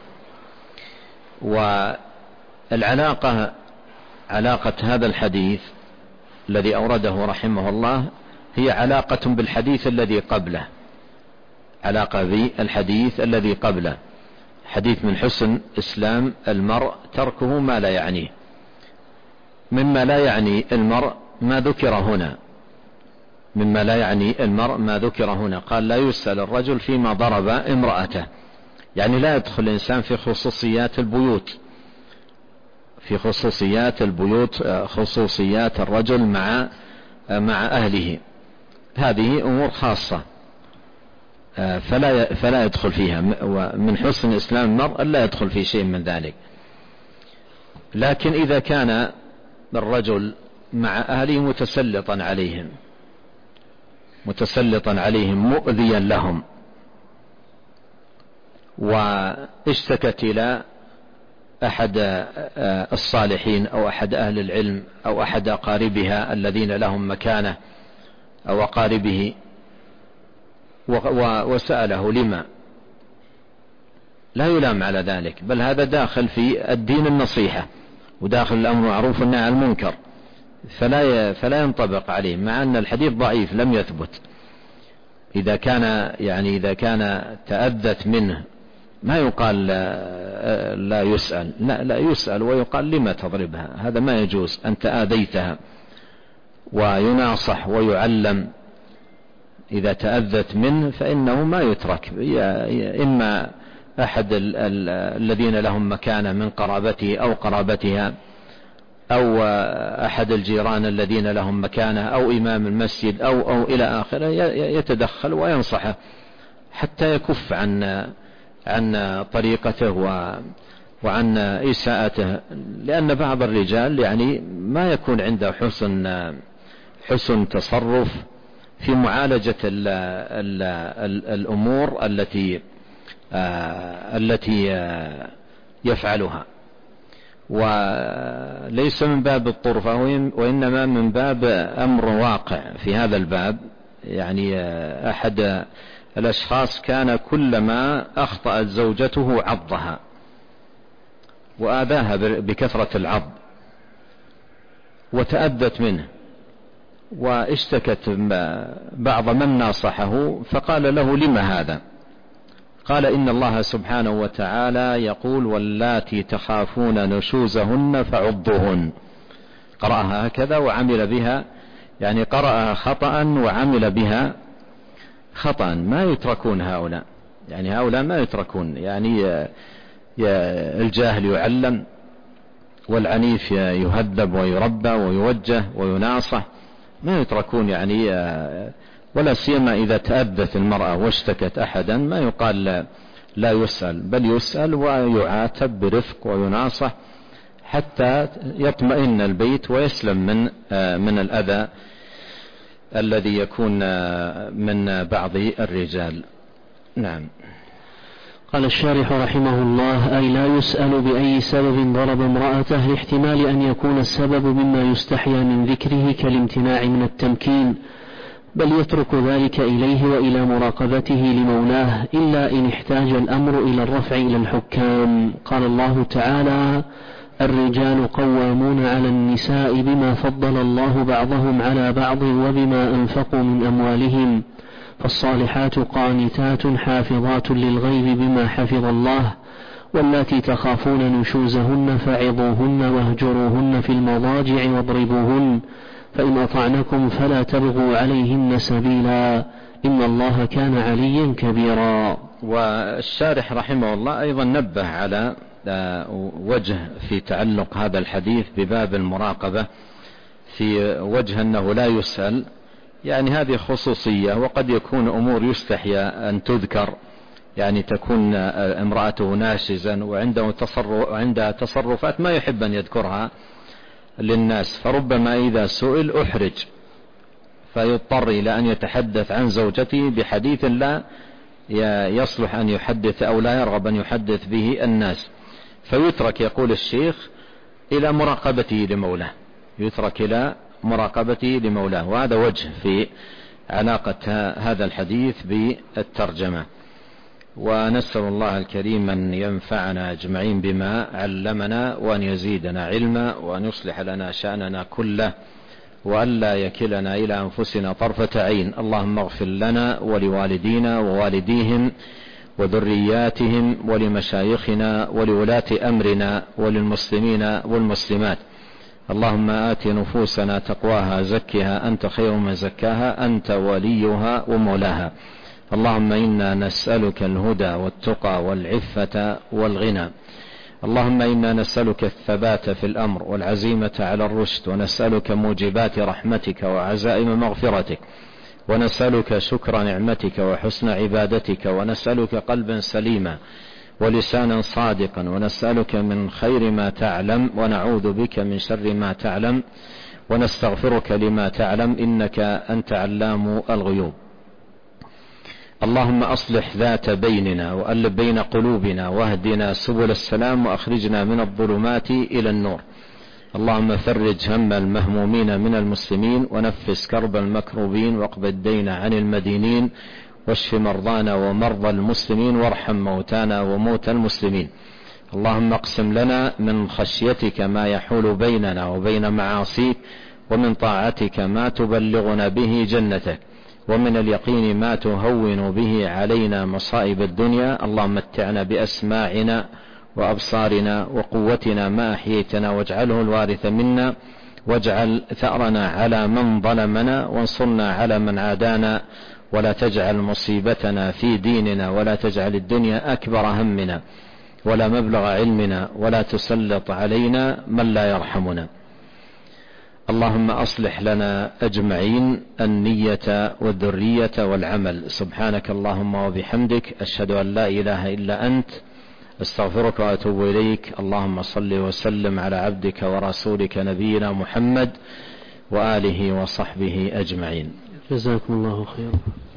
والعلاقة علاقة هذا الحديث الذي أورده رحمه الله هي علاقة بالحديث الذي قبله، حديث من حسن إسلام المرء تركه ما لا يعنيه. مما لا يعني المرء ما ذكر هنا، مما لا يعني المرء ما ذكر هنا. قال لا يسأل الرجل فيما ضرب امرأته، يعني لا يدخل الإنسان في خصوصيات البيوت، في خصوصيات البيوت، خصوصيات الرجل مع أهله، هذه أمور خاصة فلا يدخل فيها. ومن حسن إسلام المرء لا يدخل في شيء من ذلك. لكن إذا كان الرجل مع أهله متسلطا عليهم مؤذيا لهم، واشتكت إلى أحد الصالحين أو أحد أهل العلم أو أحد أقاربها الذين لهم مكانة أو أقاربه وسأله لما، لا يلام على ذلك، بل هذا داخل في الدين النصيحة وداخل الأمر معروف والنهي عن المنكر، فلا ينطبق عليه، مع أن الحديث ضعيف لم يثبت. إذا كان تأذت منه ما يقال لا يسأل، لا يسأل ويقال لما تضربها، هذا ما يجوز، أنت آذيتها، ويناصح ويعلم. إذا تأذت منه فإنه ما يترك، إما أحد الذين لهم مكانة من قرابته أو قرابتها، أو أحد الجيران الذين لهم مكانة، أو إمام المسجد أو إلى آخره، يتدخل وينصحه حتى يكف عن طريقته وعن إساءته. لأن بعض الرجال يعني ما يكون عنده حسن تصرف في معالجة الأمور التي يفعلها، وليس من باب الطرفة، وإنما من باب أمر واقع في هذا الباب. يعني أحد الأشخاص كان كلما أخطأت زوجته عضها وآذاها بكثرة العض وتأذت منه، واشتكت بعض من ناصحه فقال له لما هذا؟ قال إن الله سبحانه وتعالى يقول واللاتي تخافون نشوزهن فعضوهن. قرأها هكذا وعمل بها، يعني قرأها خطأ وعمل بها خطأ. ما يتركون هؤلاء، يعني هؤلاء ما يتركون، يعني الجاهل يعلم والعنيف يهذب ويربى ويوجه ويناصح، ما يتركون يعني. ولا سيما إذا تأذت المرأة واشتكت أحدا ما يقال لا يسأل، بل يسأل ويعاتب برفق ويناصح حتى يطمئن البيت ويسلم من الأذى الذي يكون من بعض الرجال. نعم. قال الشارح رحمه الله: أي لا يسأل بأي سبب ضرب امرأته، لاحتمال أن يكون السبب مما يستحيا من ذكره كالامتناع من التمكين، بل يترك ذلك إليه وإلى مراقبته لمولاه، إلا إن احتاج الأمر إلى الرفع إلى الحكام. قال الله تعالى: الرجال قوامون على النساء بما فضل الله بعضهم على بعض وبما أنفقوا من أموالهم، فالصالحات قانتات حافظات للغيب بما حفظ الله، واللاتي تخافون نشوزهن فعظوهن واهجروهن في المضاجع واضربوهن، فإن أطعنكم فلا تبغوا عليهن سبيلا، إن الله كان عليا كبيرا. والشارح رحمه الله أيضا نبه على وجه في تعلق هذا الحديث بباب المراقبة، في وجه أنه لا يسأل، يعني هذه خصوصية، وقد يكون أمور يستحيى أن تذكر، يعني تكون امرأته ناشزا وعنده تصرفات ما يحب أن يذكرها للناس، فربما إذا سئل أحرج فيضطر إلى أن يتحدث عن زوجته بحديث لا يصلح أن يحدث أو لا يرغب أن يحدث به الناس، فيترك يقول الشيخ إلى مراقبته لمولاه، يترك إلى مراقبته لمولاه. وهذا وجه في علاقة هذا الحديث بالترجمة. ونسأل الله الكريم أن ينفعنا أجمعين بما علمنا، وأن يزيدنا علما، وأن يصلح لنا شأننا كله، وأن لا يكلنا إلى أنفسنا طرفة عين. اللهم اغفر لنا ولوالدينا ووالديهم وذرياتهم ولمشايخنا ولولاة أمرنا وللمسلمين والمسلمات. اللهم آت نفوسنا تقواها زكها أنت خير من زكاها أنت وليها ومولاها. اللهم إنا نسألك الهدى والتقى والعفة والغنى. اللهم إنا نسألك الثبات في الأمر والعزيمة على الرشد، ونسألك موجبات رحمتك وعزائم مغفرتك، ونسألك شكر نعمتك وحسن عبادتك، ونسألك قلبا سليما ولسانا صادقا، ونسألك من خير ما تعلم ونعوذ بك من شر ما تعلم، ونستغفرك لما تعلم إنك أنت علام الغيوب. اللهم أصلح ذات بيننا وألف بين قلوبنا واهدنا سبل السلام وأخرجنا من الظلمات إلى النور. اللهم فرج هم المهمومين من المسلمين ونفس كرب المكروبين واقض الدين عن المدينين واشف مرضانا ومرضى المسلمين وارحم موتانا وموتى المسلمين. اللهم اقسم لنا من خشيتك ما يحول بيننا وبين معاصيك، ومن طاعتك ما تبلغنا به جنتك، ومن اليقين ما تهون به علينا مصائب الدنيا. اللهم متعنا بأسماعنا وأبصارنا وقوتنا ما أحييتنا، واجعله الوارث منا، واجعل ثأرنا على من ظلمنا، وانصرنا على من عادانا، ولا تجعل مصيبتنا في ديننا، ولا تجعل الدنيا أكبر همنا ولا مبلغ علمنا، ولا تسلط علينا من لا يرحمنا. اللهم أصلح لنا أجمعين النية والذرية والعمل. سبحانك اللهم وبحمدك، أشهد أن لا إله إلا أنت، استغفرك وأتوب إليك. اللهم صل وسلم على عبدك ورسولك نبينا محمد وآله وصحبه أجمعين. جزاكم الله خيرا.